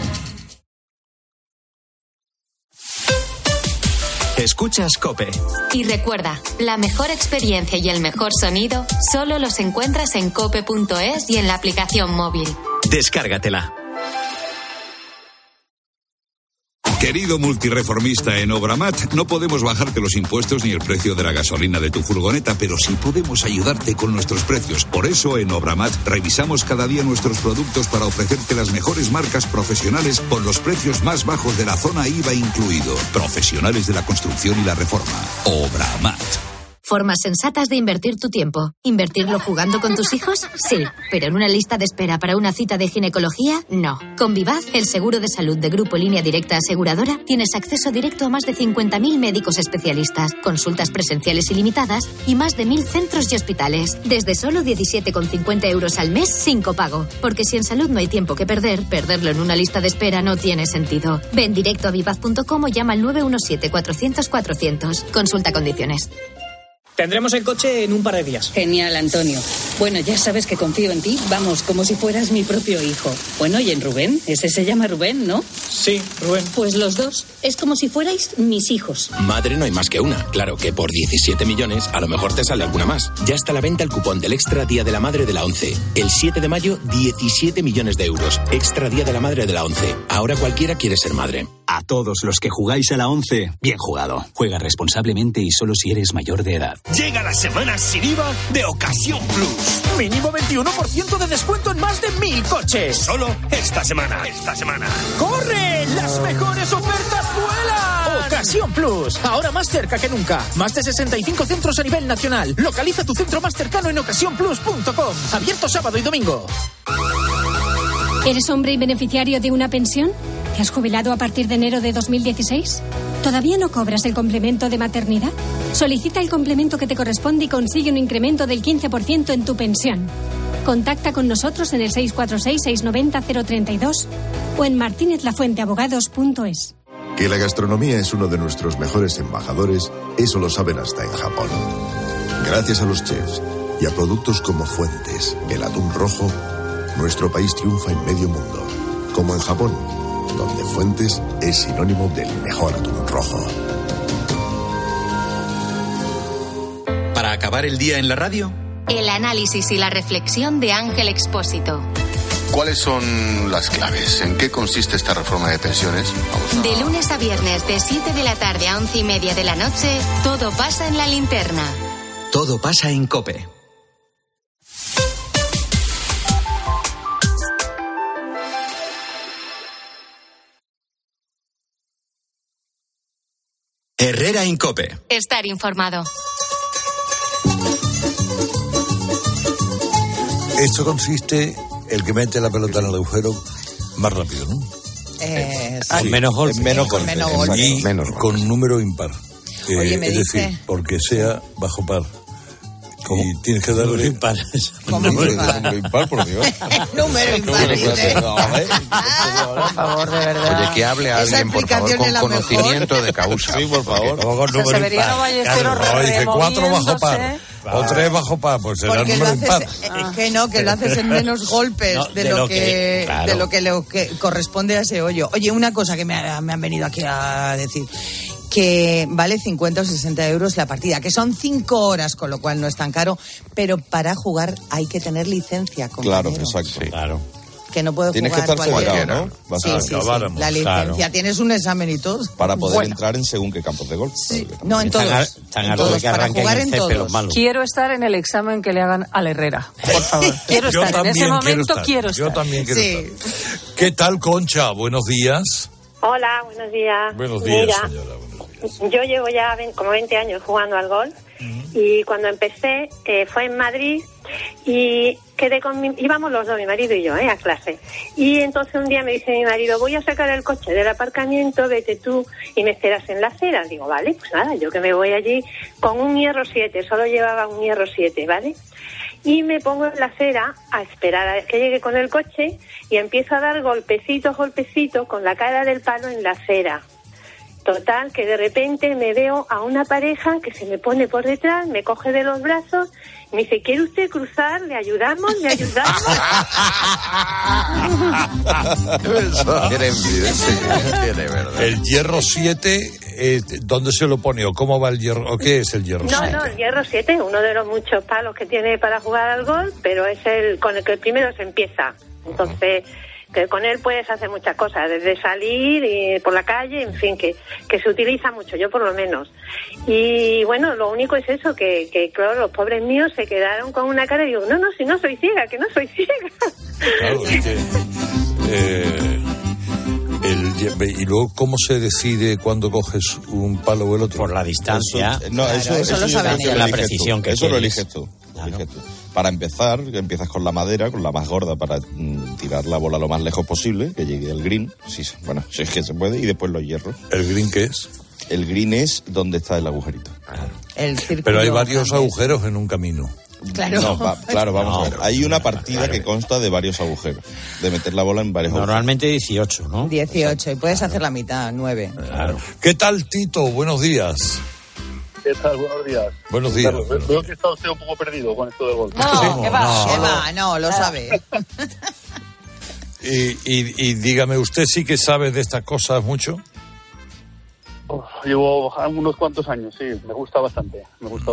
Escuchas COPE. Y recuerda, la mejor experiencia y el mejor sonido solo los encuentras en cope.es y en la aplicación móvil. Descárgatela. Querido multireformista en Obramat, no podemos bajarte los impuestos ni el precio de la gasolina de tu furgoneta, pero sí podemos ayudarte con nuestros precios. Por eso, en Obramat, revisamos cada día nuestros productos para ofrecerte las mejores marcas profesionales con los precios más bajos de la zona IVA incluido. Profesionales de la construcción y la reforma. Obramat. Formas sensatas de invertir tu tiempo. ¿Invertirlo jugando con tus hijos? Sí, pero en una lista de espera para una cita de ginecología, no. Con Vivaz, el seguro de salud de Grupo Línea Directa Aseguradora, tienes acceso directo a más de 50.000 médicos especialistas, consultas presenciales ilimitadas y más de 1.000 centros y hospitales. Desde solo 17,50 euros al mes sin copago. Porque si en salud no hay tiempo que perder, perderlo en una lista de espera no tiene sentido. Ven directo a vivaz.com o llama al 917-400-400. Consulta condiciones. Tendremos el coche en un par de días. Genial, Antonio. Bueno, ya sabes que confío en ti. Vamos, como si fueras mi propio hijo. Bueno, ¿y en Rubén? Ese se llama Rubén, ¿no? Sí, Rubén. Pues los dos. Es como si fuerais mis hijos. Madre no hay más que una. Claro que por 17 millones a lo mejor te sale alguna más. Ya está a la venta el cupón del Extra Día de la Madre de la ONCE. El 7 de mayo, 17 millones de euros. Extra Día de la Madre de la ONCE. Ahora cualquiera quiere ser madre. A todos los que jugáis a la ONCE, bien jugado. Juega responsablemente y solo si eres mayor de edad. Llega la semana sin IVA de Ocasión Plus. Mínimo 21% de descuento en más de 1.000 coches. Solo esta semana. ¡Corre! ¡Las mejores ofertas vuelan! Ocasión Plus. Ahora más cerca que nunca. Más de 65 centros a nivel nacional. Localiza tu centro más cercano en ocasiónplus.com. Abierto sábado y domingo. ¿Eres hombre y beneficiario de una pensión? ¿Te has jubilado a partir de enero de 2016? ¿Todavía no cobras el complemento de maternidad? Solicita el complemento que te corresponde y consigue un incremento del 15% en tu pensión. Contacta con nosotros en el 646-690-032 o en martinezlafuenteabogados.es. Que la gastronomía es uno de nuestros mejores embajadores, eso lo saben hasta en Japón. Gracias a los chefs y a productos como Fuentes, el atún rojo, nuestro país triunfa en medio mundo, como en Japón, donde Fuentes es sinónimo del mejor atún rojo. Para acabar el día en la radio, el análisis y la reflexión de Ángel Expósito. ¿Cuáles son las claves? ¿En qué consiste esta reforma de pensiones? De lunes a viernes, de 7 de la tarde a 11:30 de la noche, todo pasa en la linterna. Todo pasa en COPE. Herrera en COPE. Estar informado. Esto consiste el que mete la pelota en el agujero más rápido, ¿no? Con menos golpes. Y con número impar. Oye, me es dice... decir, porque sea bajo par. Y tienes que darle impar. Número impar, por Dios. Número impar. Por favor, de verdad. Oye, que hable a alguien, por favor, con conocimiento de causa. Sí, por favor. Severiano Ballesteros dice 4 bajo par. O 3 bajo par, pues será el número impar. Es que no, que lo haces en menos golpes de lo que le corresponde a ese hoyo. Oye, una cosa que me han venido aquí a decir, que vale 50 o 60 euros la partida, que son 5 horas, con lo cual no es tan caro, pero para jugar hay que tener licencia, compañero. Claro, exacto. Sí. Claro. Que no puedo Tienes jugar que estar cualquiera. federado, ¿no? Sí. La licencia, tienes un examen y todo. Para poder entrar en según qué campos de golf. Sí. No, en todos. Tan alto que arranquen el césped los malos. Quiero estar en el examen que le hagan al Herrera, por favor. Quiero estar en ese momento, quiero estar. Yo también quiero estar. ¿Qué tal, Concha? Buenos días. Hola, buenos días. Buenos días, Mira, señora. yo llevo ya como 20 años jugando al golf y cuando empecé fue en Madrid y íbamos los dos, mi marido y yo, a clase. Y entonces un día me dice mi marido, voy a sacar el coche del aparcamiento, vete tú y me esperas en la acera. Digo, vale, pues nada, yo que me voy allí con un hierro 7, solo llevaba un hierro 7, ¿vale? Y me pongo en la acera a esperar a que llegue con el coche y empiezo a dar golpecitos con la cara del palo en la acera. Total, que de repente me veo a una pareja que se me pone por detrás, me coge de los brazos y me dice, ¿quiere usted cruzar? ¿Le ayudamos? ¿Le ayudamos? El hierro 7, ¿dónde se lo pone? ¿O cómo va el hierro? ¿O qué es el hierro 7? No, el hierro 7, uno de los muchos palos que tiene para jugar al golf, pero es el con el que primero se empieza. Entonces, que con él puedes hacer muchas cosas, desde salir y por la calle, en fin, que se utiliza mucho, yo por lo menos. Y bueno, lo único es eso, que claro, los pobres míos se quedaron con una cara y digo, no, si no soy ciega, que no soy ciega. Claro, es que... y luego, ¿cómo se decide cuando coges un palo o el otro? Por la distancia. Eso lo saben ellos. La precisión que eso lo quieres. eliges tú. Para empezar, empiezas con la madera, con la más gorda, para tirar la bola lo más lejos posible, que llegue al green, si es que se puede, y después los hierros. ¿El green qué es? El green es donde está el agujerito. Pero hay varios agujeros en un camino. Claro. Claro, vamos a ver. Hay una partida que consta de varios agujeros, de meter la bola en varios Normalmente 18, ¿no? 18, y puedes hacer la mitad, 9. Claro. ¿Qué tal, Tito? Buenos días. ¿Qué tal? Buenos días. Buenos días. Claro, veo que está usted un poco perdido con esto de golf. No, ¿qué va? No, lo sabe. Y dígame, ¿usted sí que sabe de estas cosas mucho? Llevo unos cuantos años, sí. Me gusta bastante.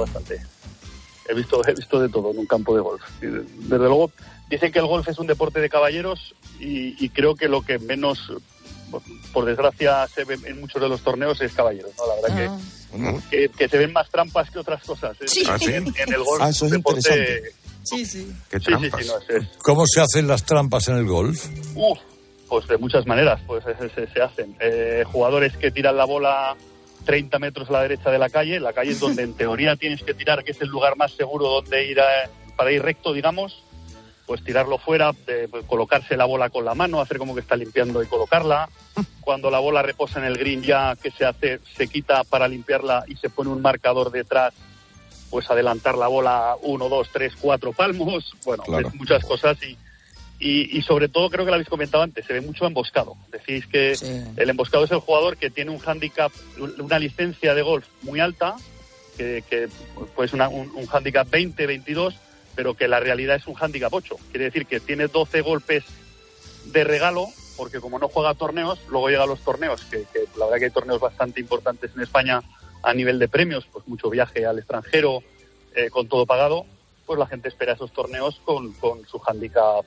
He visto de todo en un campo de golf. Y desde luego, dicen que el golf es un deporte de caballeros y creo que lo que menos, por desgracia, se ve en muchos de los torneos es caballeros, ¿no? La verdad que se ven más trampas que otras cosas. Sí. En el golf eso es deporte... interesante. Sí. ¿Qué trampas? ¿Cómo se hacen las trampas en el golf? Pues de muchas maneras se hacen. Jugadores que tiran la bola 30 metros a la derecha de la calle es donde en teoría tienes que tirar, que es el lugar más seguro donde ir para ir recto, digamos, pues tirarlo fuera, colocarse la bola con la mano, hacer como que está limpiando y colocarla. Cuando la bola reposa en el green ya, ¿qué se hace? Se quita para limpiarla y se pone un marcador detrás, pues adelantar la bola 1, 2, 3, 4 palmos, bueno, claro. Muchas cosas y sobre todo, creo que lo habéis comentado antes, se ve mucho emboscado. Decís que el emboscado es el jugador que tiene un handicap, una licencia de golf muy alta, que pues un handicap 20, 22, pero que la realidad es un handicap 8. Quiere decir que tiene 12 golpes de regalo, porque como no juega torneos, luego llega a los torneos, que la verdad que hay torneos bastante importantes en España a nivel de premios, pues mucho viaje al extranjero, con todo pagado, pues la gente espera esos torneos con su handicap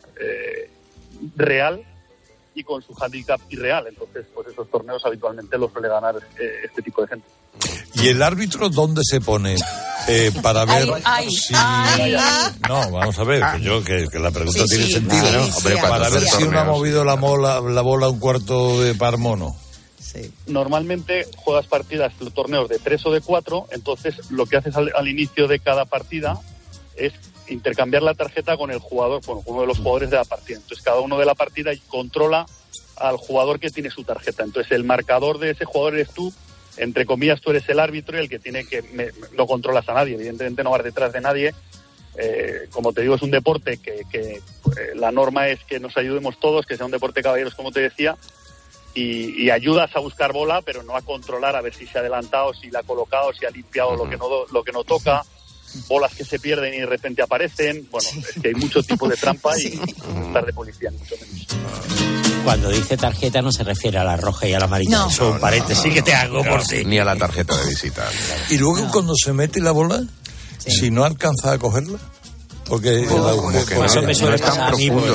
real y con su handicap irreal. Entonces, pues esos torneos habitualmente los suele ganar este tipo de gente. ¿Y el árbitro dónde se pone? Para ver si... No, vamos a ver, que la pregunta tiene sentido, ¿no? Hombre, para ver si uno ha movido la bola un cuarto de par mono. Sí. Normalmente juegas partidas, torneos de 3 o de 4, entonces lo que haces al inicio de cada partida es intercambiar la tarjeta con el jugador, bueno, uno de los jugadores de la partida. Entonces cada uno de la partida controla al jugador que tiene su tarjeta. Entonces el marcador de ese jugador eres tú, entre comillas tú eres el árbitro y el que tiene que... no controlas a nadie, evidentemente no vas detrás de nadie, como te digo, es un deporte que la norma es que nos ayudemos todos, que sea un deporte de caballeros, como te decía, y ayudas a buscar bola, pero no a controlar a ver si se ha adelantado, si la ha colocado, si ha limpiado lo que no toca, bolas que se pierden y de repente aparecen. Bueno, es que hay mucho tipo de trampa y estar de policía, mucho menos. Cuando dice tarjeta no se refiere a la roja y a la amarilla. No. Eso es un paréntesis que te hago por sí. Ni a la tarjeta de visita. Y luego cuando se mete la bola, si no alcanza a cogerla, porque eso me suele pasar a mí. No,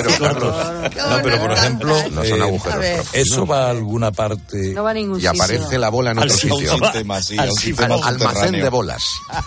pero por ejemplo, no son agujeros profundos. ¿eso va a alguna parte? No va a ningún Y sitio. aparece la bola en otro sitio. Almacén de bolas.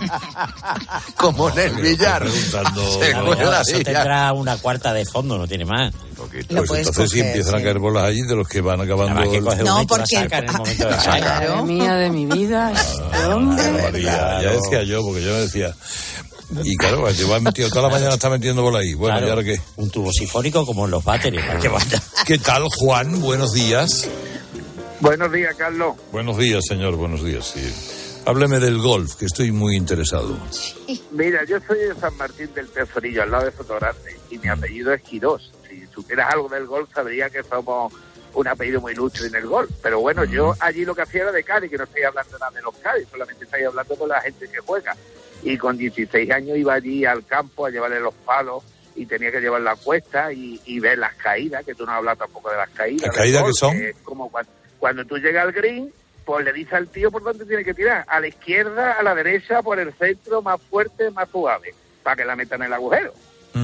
Como en el billar. Eso tendrá una cuarta de fondo, no tiene más. Pues entonces sí empiezan a caer bolas allí de los que van acabando. No, porque Madre mía de mi vida, hombre. Ya decía yo, porque yo decía. Y claro, lleva metido toda la mañana, está metiendo bola ahí. Bueno, claro, ¿y ahora qué? Un tubo sifónico como en los váteres, para que vaya. ¿Qué tal, Juan? Buenos días. Buenos días, Carlos. Buenos días, señor, buenos días, sí. Hábleme del golf, que estoy muy interesado. Mira, yo soy de San Martín del Tesorillo, al lado de Sotogrande, y mi apellido es Quirós. Si supieras algo del golf, sabría que somos un apellido muy ilustre en el golf. Pero bueno, yo allí lo que hacía era de Cádiz, que no estoy hablando nada de los Cádiz, solamente estoy hablando con la gente que juega. Y con 16 años iba allí al campo a llevarle los palos y tenía que llevar la cuesta y ver las caídas, que tú no hablas tampoco de las caídas. ¿Las caídas qué son? Es como cuando tú llegas al green, pues le dices al tío por dónde tiene que tirar. A la izquierda, a la derecha, por el centro, más fuerte, más suave, para que la metan en el agujero.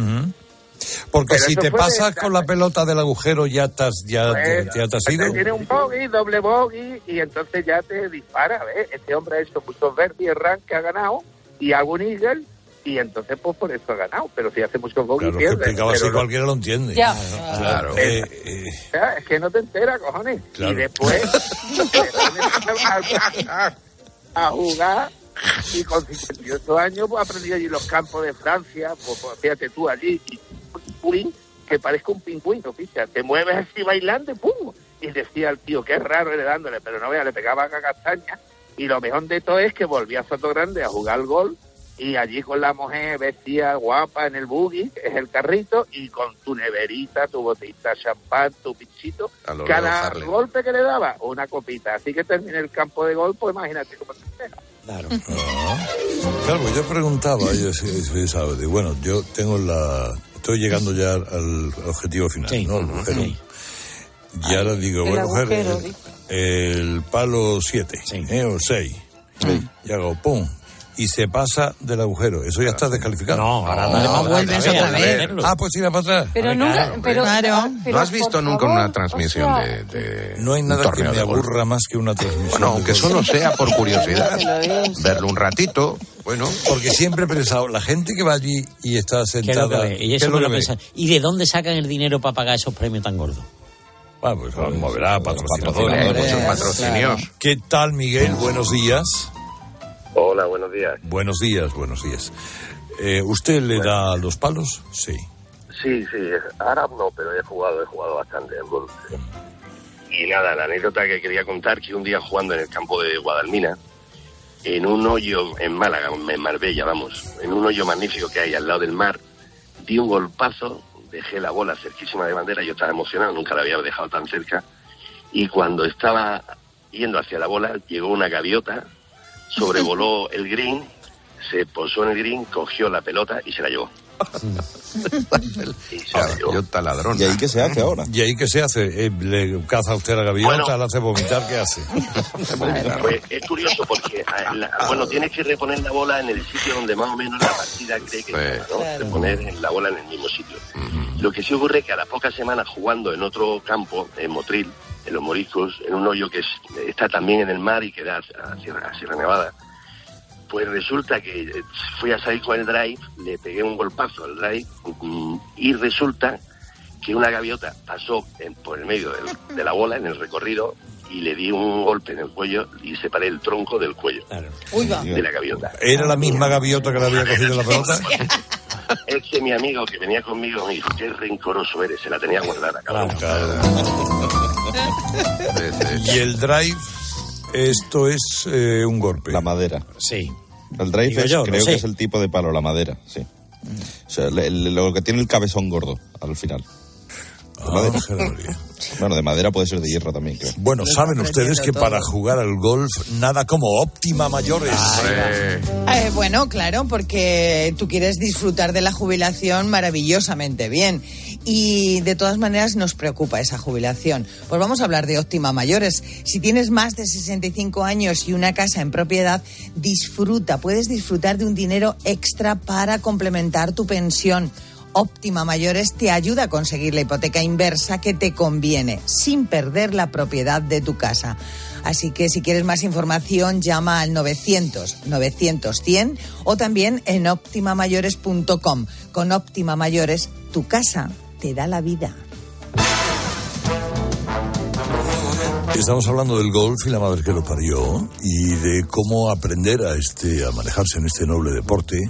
Porque pero si te pasas con la pelota del agujero ya te has ido. Tiene un bogey, doble bogey, y entonces ya te dispara. ¿Ves? Este hombre ha hecho muchos verdes y rank que ha ganado, y hago un eagle, y entonces pues por eso ha ganado. Pero si hace muchos bogey, claro, pierde. Que explicaba así cualquiera lo entiende. Ya. Claro. Es que no te enteras, cojones. Claro. Y después a jugar, y con 58 años pues aprendí allí los campos de Francia. Pues fíjate tú allí, que parezca un pingüino, fíjate, te mueves así bailando y ¡pum! Y decía el tío, qué raro eres dándole, pero no vea, le pegaba a castaña. Y lo mejor de todo es que volví a Sotogrande a jugar al golf, y allí con la mujer vestida guapa en el buggy, que es el carrito, y con tu neverita, tu botellita de champán, tu pichito, cada golpe que le daba, una copita. Así que terminé el campo de golf, pues imagínate cómo te entera. Claro. Claro, yo preguntaba, bueno, yo tengo estoy llegando ya al objetivo final, sí, ¿no? El agujero. Sí. Y ahora digo, voy a coger el palo 7, o 6. Sí. Y hago pum. Y se pasa del agujero. Eso ya está descalificado. No, ahora vuelves otra vez. Pues tira para atrás. Pero nunca, claro. ¿No has visto nunca una transmisión de no hay nada que me aburra más que una transmisión. Bueno, aunque solo sea por curiosidad. Verlo un ratito, bueno. Porque siempre he pensado, la gente que va allí y está sentada... ¿Y de dónde sacan el dinero para pagar esos premios tan gordos? Pues moverá patrocinadores. Muchos patrocinios. ¿Qué tal, Miguel? Buenos días. Hola, buenos días. Buenos días. ¿Usted le da los palos? Sí. Sí, ahora no, pero he jugado bastante en golf. Y nada, la anécdota que quería contar, que un día jugando en el campo de Guadalmina, en un hoyo en Málaga, en Marbella, en un hoyo magnífico que hay al lado del mar, di un golpazo, dejé la bola cerquísima de bandera, yo estaba emocionado, nunca la había dejado tan cerca, y cuando estaba yendo hacia la bola, llegó una gaviota, sobrevoló el green, se posó en el green, cogió la pelota y se la llevó. Gaviota ladrona. ¿Y ahí qué se hace ahora? ¿Y ahí qué se hace? ¿Le caza usted a la gaviota, la hace vomitar? ¿Qué hace? Pues es curioso porque tienes que reponer la bola en el sitio donde más o menos la partida cree que está, ¿no? Claro. Reponer la bola en el mismo sitio. Lo que sí ocurre es que a las pocas semanas jugando en otro campo, en Motril, en Los Moriscos, en un hoyo que está también en el mar y que da a Sierra Nevada, pues resulta que fui a salir con el drive, le pegué un golpazo al drive y resulta que una gaviota pasó por el medio de la bola en el recorrido y le di un golpe en el cuello y separé el tronco del cuello de la gaviota. ¿Era la misma gaviota que le había cogido la pelota? Es que mi amigo que venía conmigo me dijo, qué rencoroso eres, se la tenía guardada. Y el drive, esto es un golpe. La madera. Sí. El drive creo que es el tipo de palo, la madera, sí. O sea, lo que tiene el cabezón gordo al final. Bueno, de madera puede ser de hierro también, creo. Bueno, saben ustedes que para jugar al golf nada como Óptima Mayores. Bueno, claro, porque tú quieres disfrutar de la jubilación maravillosamente bien. Y de todas maneras nos preocupa esa jubilación. Pues vamos a hablar de Óptima Mayores. Si tienes más de 65 años y una casa en propiedad, puedes disfrutar de un dinero extra para complementar tu pensión. Óptima Mayores te ayuda a conseguir la hipoteca inversa que te conviene, sin perder la propiedad de tu casa. Así que si quieres más información, llama al 900-900-100 o también en optimamayores.com. Con Óptima Mayores, tu casa te da la vida. Estamos hablando del golf y la madre que lo parió y de cómo aprender a manejarse en este noble deporte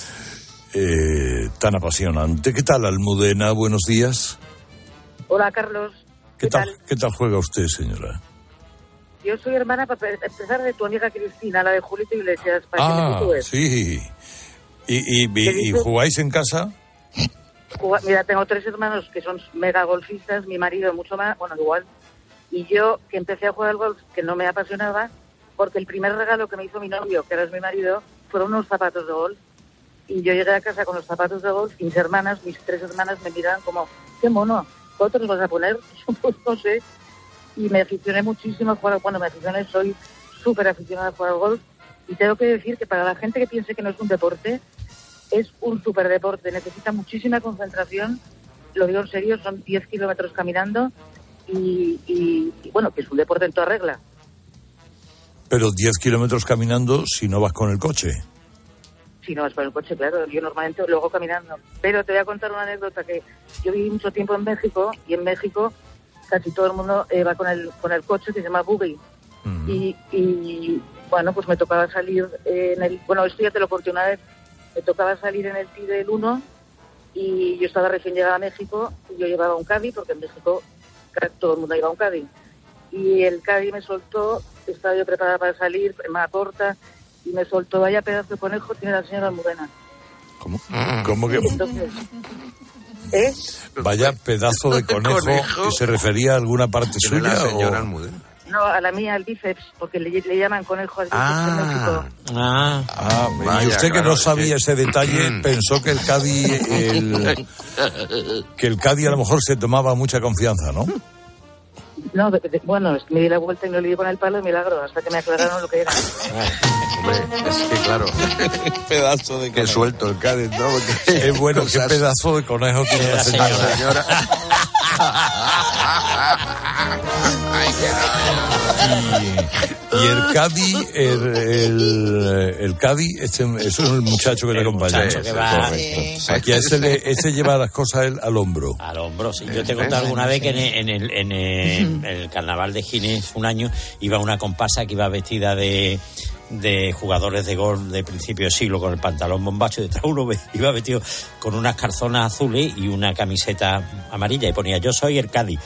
tan apasionante. ¿Qué tal, Almudena? Buenos días. Hola, Carlos. ¿Qué tal juega usted, señora? Yo soy hermana, para empezar, de tu amiga Cristina, la de Julito Iglesias. Para que me sí. ¿Y jugáis en casa? Mira, tengo 3 hermanos que son mega golfistas, mi marido mucho más, bueno, igual. Y yo, que empecé a jugar al golf, que no me apasionaba, porque el primer regalo que me hizo mi novio, que ahora es mi marido, fueron unos zapatos de golf. Y yo llegué a casa con los zapatos de golf y mis 3 hermanas me miraban como, qué mono, ¿cuántos los vas a poner? Pues no sé. Y me aficioné muchísimo a jugar, soy súper aficionada a jugar al golf. Y tengo que decir que para la gente que piense que no es un deporte, es un súper deporte. Necesita muchísima concentración, lo digo en serio, son 10 kilómetros caminando y bueno, que es un deporte en toda regla. Pero 10 kilómetros caminando si no vas con el coche. Si no vas con el coche, claro, yo normalmente luego caminando. Pero te voy a contar una anécdota que yo viví mucho tiempo en México y en México casi todo el mundo va con el coche que se llama buggy. Uh-huh. Y bueno, pues me tocaba salir esto ya te lo conté una vez, me tocaba salir en el tee del 1 y yo estaba recién llegada a México y yo llevaba un caddy porque en México todo el mundo lleva un caddy. Y el caddy me soltó, estaba yo preparada para salir, más corta, y me soltó, vaya pedazo de conejo tiene la señora Almudena. ¿Cómo que? Entonces, vaya pedazo de conejo. ¿Se refería a alguna parte suya? La señora Almudena. No, a la mía, al bíceps, porque le llaman conejo al bíceps en México. Y usted que no sabía ese detalle, pensó que el caddy a lo mejor se tomaba mucha confianza, ¿no? No, bueno, me di la vuelta y no le di con el palo de milagro, hasta que me aclararon lo que era. Hombre, es que claro, pedazo de conejo. Que suelto el caddy, ¿no? Qué bueno, qué pedazo de conejo tiene la señora. Y el caddy, eso es el muchacho que le acompaña. Aquí a ese lleva las cosas al hombro. Al hombro, sí. Yo te he contado alguna vez que en el carnaval de Ginés un año iba una comparsa que iba vestida de jugadores de golf de principio de siglo con el pantalón bombacho y detrás uno iba vestido con unas calzonas azules y una camiseta amarilla y ponía yo soy el caddy.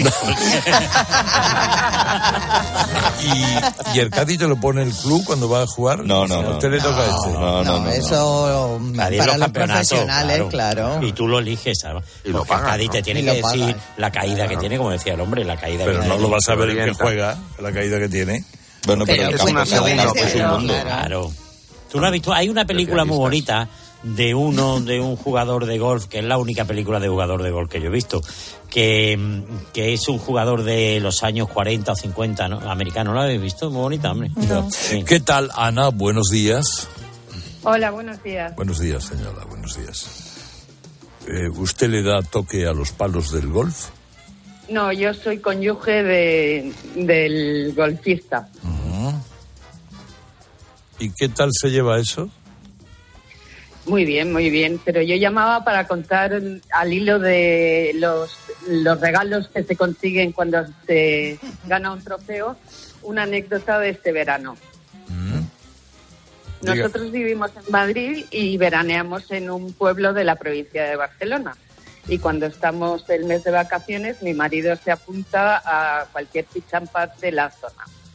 ¿Y el caddy te lo pone el club cuando va a jugar? No. ¿A usted le toca No, eso para los profesionales, claro. Y tú lo eliges, ¿sabes? Porque el caddy te tiene que decir la caída que tiene, como decía el hombre, la caída. Pero no lo vas a ver el que juega, la caída que tiene. Bueno, pero es una segunda es un mundo. Claro. ¿Tú no has visto? Hay una película muy bonita de un jugador de golf, que es la única película de jugador de golf que yo he visto, que es un jugador de los años 40 o 50, ¿no? Americano. ¿Lo habéis visto? Muy bonita, hombre. No. Sí. ¿Qué tal, Ana? Buenos días. Hola, buenos días. Buenos días, señora, buenos días. ¿Usted le da toque a los palos del golf? No, yo soy cónyuge del golfista. Uh-huh. ¿Y qué tal se lleva eso? Muy bien, pero yo llamaba para contar al hilo de los regalos que se consiguen cuando se gana un trofeo, una anécdota de este verano. Uh-huh. Nosotros vivimos en Madrid y veraneamos en un pueblo de la provincia de Barcelona. Y cuando estamos el mes de vacaciones, mi marido se apunta a cualquier pitch and putt de la zona.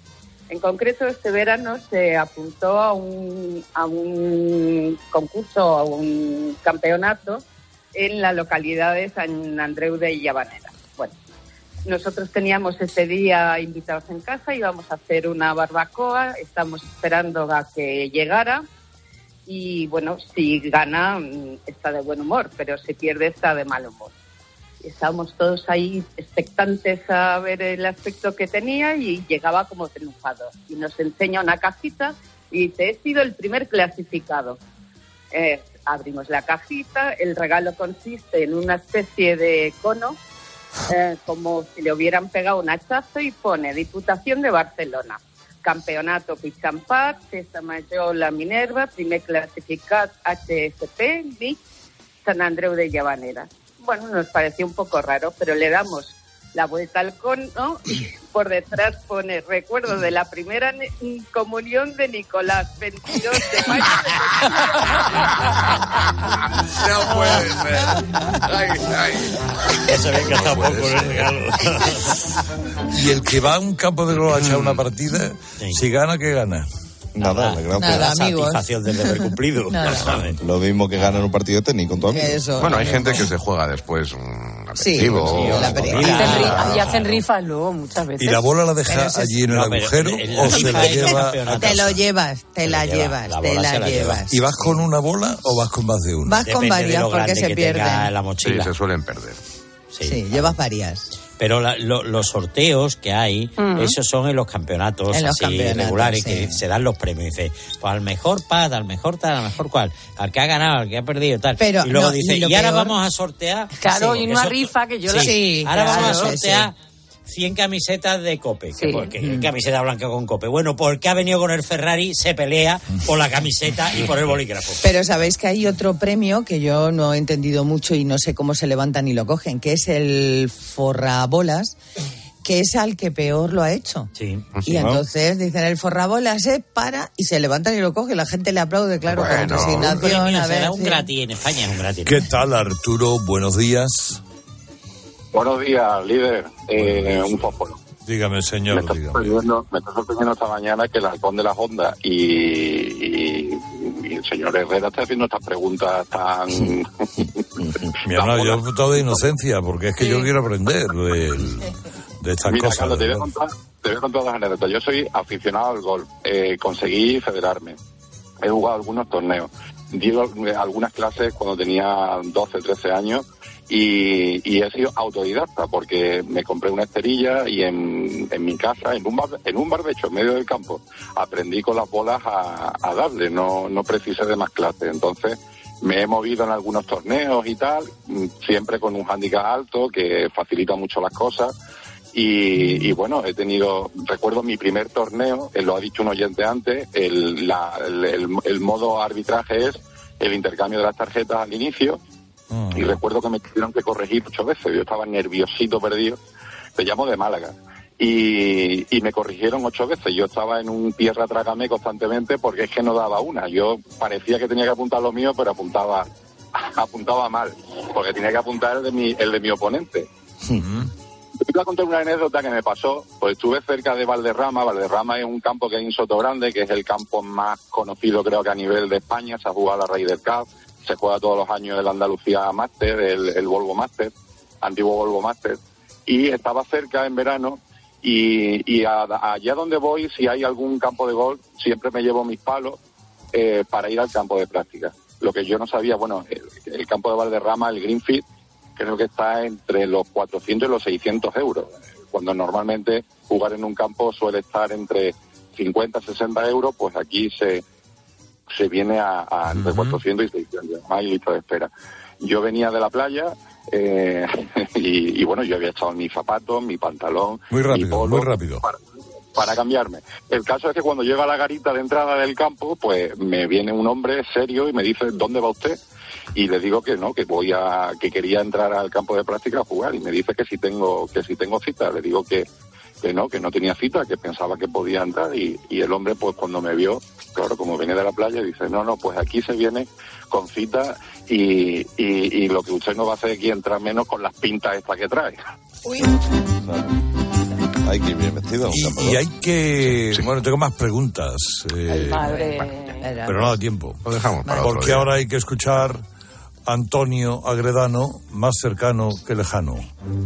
En concreto, este verano se apuntó a un concurso, a un campeonato en la localidad de San Andreu de Llavanera. Bueno, nosotros teníamos ese día invitados en casa, íbamos a hacer una barbacoa, estamos esperando a que llegara y, bueno, si gana está de buen humor, pero si pierde está de mal humor. Estábamos todos ahí expectantes a ver el aspecto que tenía y llegaba como triunfado. Y nos enseña una cajita y dice, he sido el primer clasificado. Abrimos la cajita, el regalo consiste en una especie de cono, como si le hubieran pegado un hachazo y pone Diputación de Barcelona, Campeonato Pichampat, Festa Mayor La Minerva, primer clasificat HSP, Vic, San Andreu de Llavanera. Bueno, nos pareció un poco raro, pero le damos la vuelta al cono y por detrás pone recuerdo de la primera comunión de Nicolás, 22 de mayo. No puede ser. Ya se había encantado poco con el regalo. Y el que va a un campo de golf a echar una partida, si gana, ¿qué gana? Nada, la satisfacción del deber cumplido. Lo mismo que ganar un partido de tenis con tu amigo. Bueno, hay gente que se juega después un aperitivo. Y hacen rifas luego muchas veces. ¿Y la bola la deja allí en el agujero o se la lleva a Te casa? te la llevas. ¿Y vas con una bola o vas con más de una? Vas con varias porque se pierden. La mochila. Sí, se suelen perder. Sí, llevas varias. Pero los sorteos que hay, esos son en los campeonatos regulares, sí, que se dan los premios. Dice, pues al mejor pad, al mejor tal, al mejor cual, al que ha ganado, al que ha perdido tal. Pero, y luego dice, y ahora vamos a sortear. Claro, y una rifa que yo la... Sí, ahora vamos a sortear 100 camisetas de Cope. Que camiseta blanca con Cope. Bueno, porque ha venido con el Ferrari, se pelea por la camiseta y por el bolígrafo. Pero sabéis que hay otro premio que yo no he entendido mucho y no sé cómo se levantan y lo cogen, que es el forrabolas, que es al que peor lo ha hecho. Sí. Y entonces dicen, el forrabolas se para y se levantan y lo cogen. La gente le aplaude, claro, con resignación. A ver, un gratis en España, es un gratis. ¿Qué tal, Arturo? Buenos días. Buenos días, líder. Un fósforo. Dígame, señor. Me está sorprendiendo esta mañana que el halcón de las ondas y el señor Herrera está haciendo estas preguntas tan... Mi hermano, yo he todo de inocencia, porque es que yo quiero aprender de estas cosas. Carlos, te voy a contar dos anécdotas. Yo soy aficionado al golf. Conseguí federarme. He jugado algunos torneos. Di algunas clases cuando tenía 12, 13 años. Y he sido autodidacta porque me compré una esterilla y en mi casa, en un barbecho en medio del campo, aprendí con las bolas a darle, no precisé de más clases. Entonces me he movido en algunos torneos y tal, siempre con un handicap alto que facilita mucho las cosas. Y bueno, recuerdo mi primer torneo, lo ha dicho un oyente antes, el modo arbitraje es el intercambio de las tarjetas al inicio. Y recuerdo que me tuvieron que corregir 8 veces. Yo estaba nerviosito, perdido. Te llamo de Málaga. Y me corrigieron 8 veces. Yo estaba en un tierra trágame constantemente porque es que no daba una. Yo parecía que tenía que apuntar lo mío, pero apuntaba mal. Porque tenía que apuntar el de mi oponente. Te voy a contar una anécdota que me pasó. Pues estuve cerca de Valderrama. Valderrama es un campo que hay en Sotogrande, que es el campo más conocido, creo que a nivel de España. Se ha jugado la Ryder Cup. Se juega todos los años el Andalucía Master, el Volvo Master, antiguo Volvo Master. Y estaba cerca en verano y allá donde voy, si hay algún campo de golf, siempre me llevo mis palos para ir al campo de práctica. Lo que yo no sabía, bueno, el campo de Valderrama, el Greenfield, creo que está entre los 400 y los 600 euros. Cuando normalmente jugar en un campo suele estar entre 50 y 60 euros, pues aquí se viene a entre 400 y 600, hay lista de espera. Yo venía de la playa y bueno, yo había echado mis zapatos, mi pantalón, muy rápido para cambiarme. El caso es que cuando llego a la garita de entrada del campo, pues me viene un hombre serio y me dice, ¿dónde va usted? Y le digo que no, que quería entrar al campo de práctica a jugar, y me dice que si tengo cita. Le digo que no tenía cita, que pensaba que podía entrar, y el hombre, pues cuando me vio, claro, como venía de la playa, dice, no, pues aquí se viene con cita y lo que usted no va a hacer aquí entrar menos con las pintas estas que trae. Uy. Hay que ir bien vestido. Y hay que... Sí. Bueno, tengo más preguntas. Pero no da tiempo. Lo dejamos para otro Porque día. ahora hay que escuchar a Antonio Agredano, más cercano que lejano.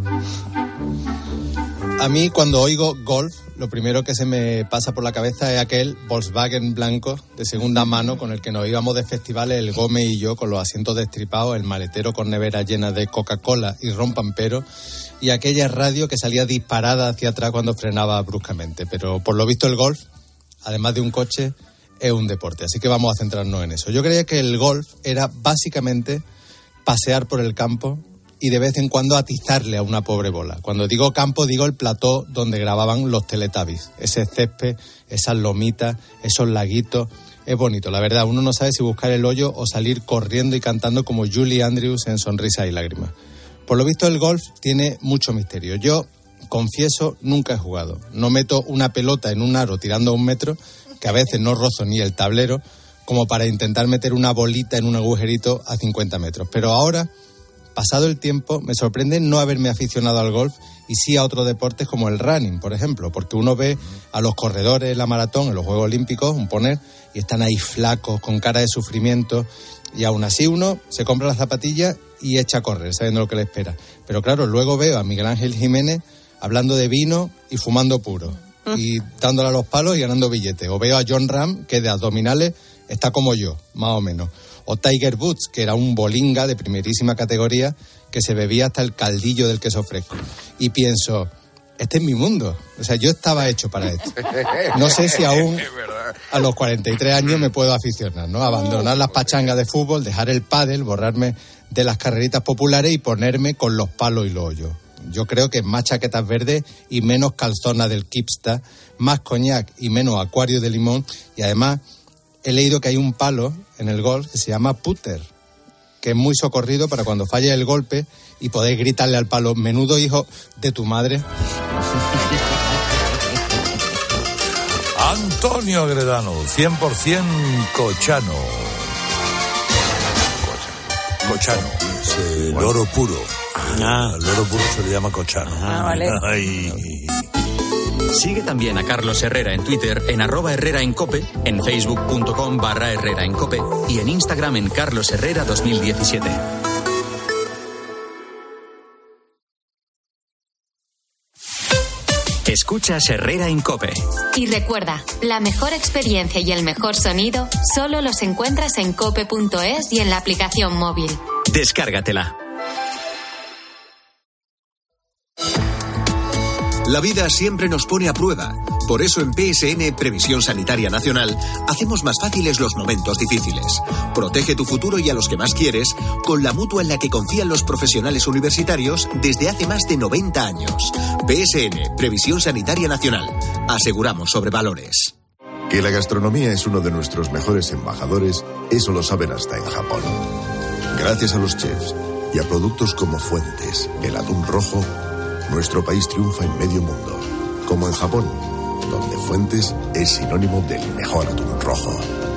A mí, cuando oigo golf, lo primero que se me pasa por la cabeza es aquel Volkswagen blanco de segunda mano con el que nos íbamos de festivales el Gómez y yo, con los asientos destripados, el maletero con nevera llena de Coca-Cola y ron pampero, y aquella radio que salía disparada hacia atrás cuando frenaba bruscamente. Pero por lo visto el golf, además de un coche, es un deporte, así que vamos a centrarnos en eso. Yo creía que el golf era básicamente pasear por el campo y de vez en cuando atizarle a una pobre bola. Cuando digo campo, digo el plató donde grababan los Teletubbies. Ese césped, esas lomitas, esos laguitos. Es bonito, la verdad. Uno no sabe si buscar el hoyo o salir corriendo y cantando como Julie Andrews en Sonrisa y Lágrimas. Por lo visto, el golf tiene mucho misterio. Yo, confieso, nunca he jugado. No meto una pelota en un aro tirando a 1 metro, que a veces no rozo ni el tablero, como para intentar meter una bolita en un agujerito a 50 metros. Pero ahora, pasado el tiempo, me sorprende no haberme aficionado al golf y sí a otros deportes como el running, por ejemplo, porque uno ve a los corredores en la maratón, en los Juegos Olímpicos, y están ahí flacos, con cara de sufrimiento, y aún así uno se compra las zapatillas y echa a correr, sabiendo lo que le espera. Pero claro, luego veo a Miguel Ángel Jiménez hablando de vino y fumando puro, y dándole a los palos y ganando billetes. O veo a John Ram, que de abdominales está como yo, más o menos. O Tiger Woods, que era un bolinga de primerísima categoría que se bebía hasta el caldillo del queso fresco. Y pienso, este es mi mundo. O sea, yo estaba hecho para esto. No sé si aún a los 43 años me puedo aficionar, ¿no? Abandonar las pachangas de fútbol, dejar el pádel, borrarme de las carreritas populares y ponerme con los palos y los hoyos. Yo creo que más chaquetas verdes y menos calzona del Kipsta, más coñac y menos acuario de limón. Y además he leído que hay un palo en el golf que se llama putter, que es muy socorrido para cuando falle el golpe y podéis gritarle al palo, menudo hijo de tu madre. Antonio Agredano, 100% cochano. Cochano, es el oro puro. El oro puro se le llama cochano. Vale. Ay. Sigue también a Carlos Herrera en Twitter en @HerreraEnCope, en facebook.com/HerreraEnCope y en Instagram en Carlos Herrera 2017. Escuchas Herrera en COPE. Y recuerda, la mejor experiencia y el mejor sonido solo los encuentras en cope.es y en la aplicación móvil. Descárgatela. La vida siempre nos pone a prueba. Por eso en PSN, Previsión Sanitaria Nacional, hacemos más fáciles los momentos difíciles. Protege tu futuro y a los que más quieres con la mutua en la que confían los profesionales universitarios desde hace más de 90 años. PSN, Previsión Sanitaria Nacional. Aseguramos sobre valores. Que la gastronomía es uno de nuestros mejores embajadores, eso lo saben hasta en Japón. Gracias a los chefs y a productos como Fuentes, el atún rojo, nuestro país triunfa en medio mundo, como en Japón, donde Fuentes es sinónimo del mejor atún rojo.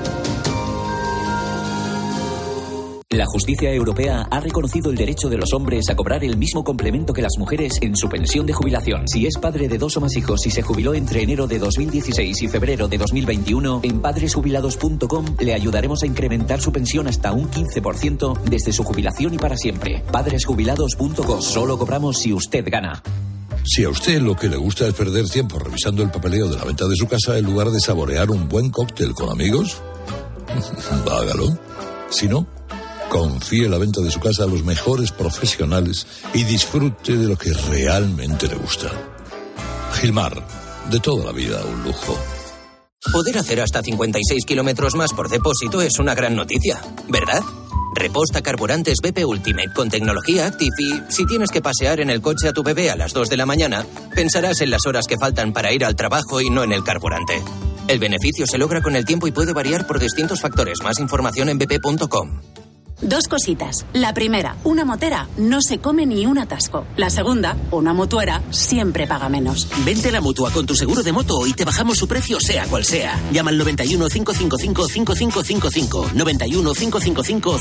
La justicia europea ha reconocido el derecho de los hombres a cobrar el mismo complemento que las mujeres en su pensión de jubilación. Si es padre de 2 o más hijos y se jubiló entre enero de 2016 y febrero de 2021, en padresjubilados.com le ayudaremos a incrementar su pensión hasta un 15% desde su jubilación y para siempre. Padresjubilados.com. Solo cobramos si usted gana. Si a usted lo que le gusta es perder tiempo revisando el papeleo de la venta de su casa en lugar de saborear un buen cóctel con amigos, hágalo. Si no, confíe la venta de su casa a los mejores profesionales y disfrute de lo que realmente le gusta. Gilmar, de toda la vida un lujo. Poder hacer hasta 56 kilómetros más por depósito es una gran noticia, ¿verdad? Reposta carburantes BP Ultimate con tecnología Active y si tienes que pasear en el coche a tu bebé a las 2 de la mañana, pensarás en las horas que faltan para ir al trabajo y no en el carburante. El beneficio se logra con el tiempo y puede variar por distintos factores. Más información en bp.com. 2 cositas. La primera, una motera no se come ni un atasco. La segunda, una mutuera siempre paga menos. Vente a la Mutua con tu seguro de moto y te bajamos su precio sea cual sea. Llama al 91 555 5555. 91 555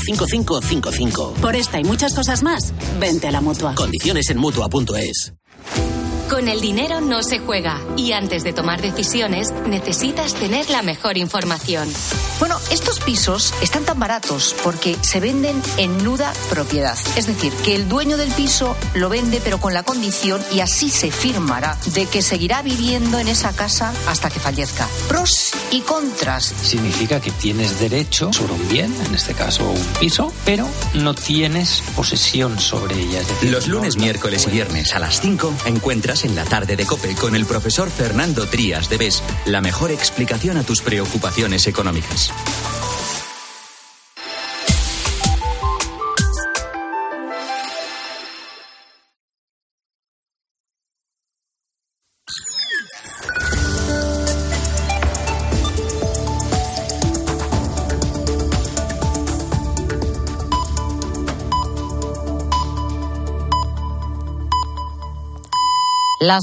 5555. Por esta y muchas cosas más, vente a la Mutua. Condiciones en Mutua.es. Con el dinero no se juega y antes de tomar decisiones necesitas tener la mejor información. Bueno, estos pisos están tan baratos porque se venden en nuda propiedad. Es decir, que el dueño del piso lo vende pero con la condición, y así se firmará, de que seguirá viviendo en esa casa hasta que fallezca. Pros y contras. Significa que tienes derecho sobre un bien, en este caso un piso, pero no tienes posesión sobre ella. Es decir, los lunes, miércoles y viernes a las 5 encuentras en La Tarde de COPE con el profesor Fernando Trías de BES la mejor explicación a tus preocupaciones económicas.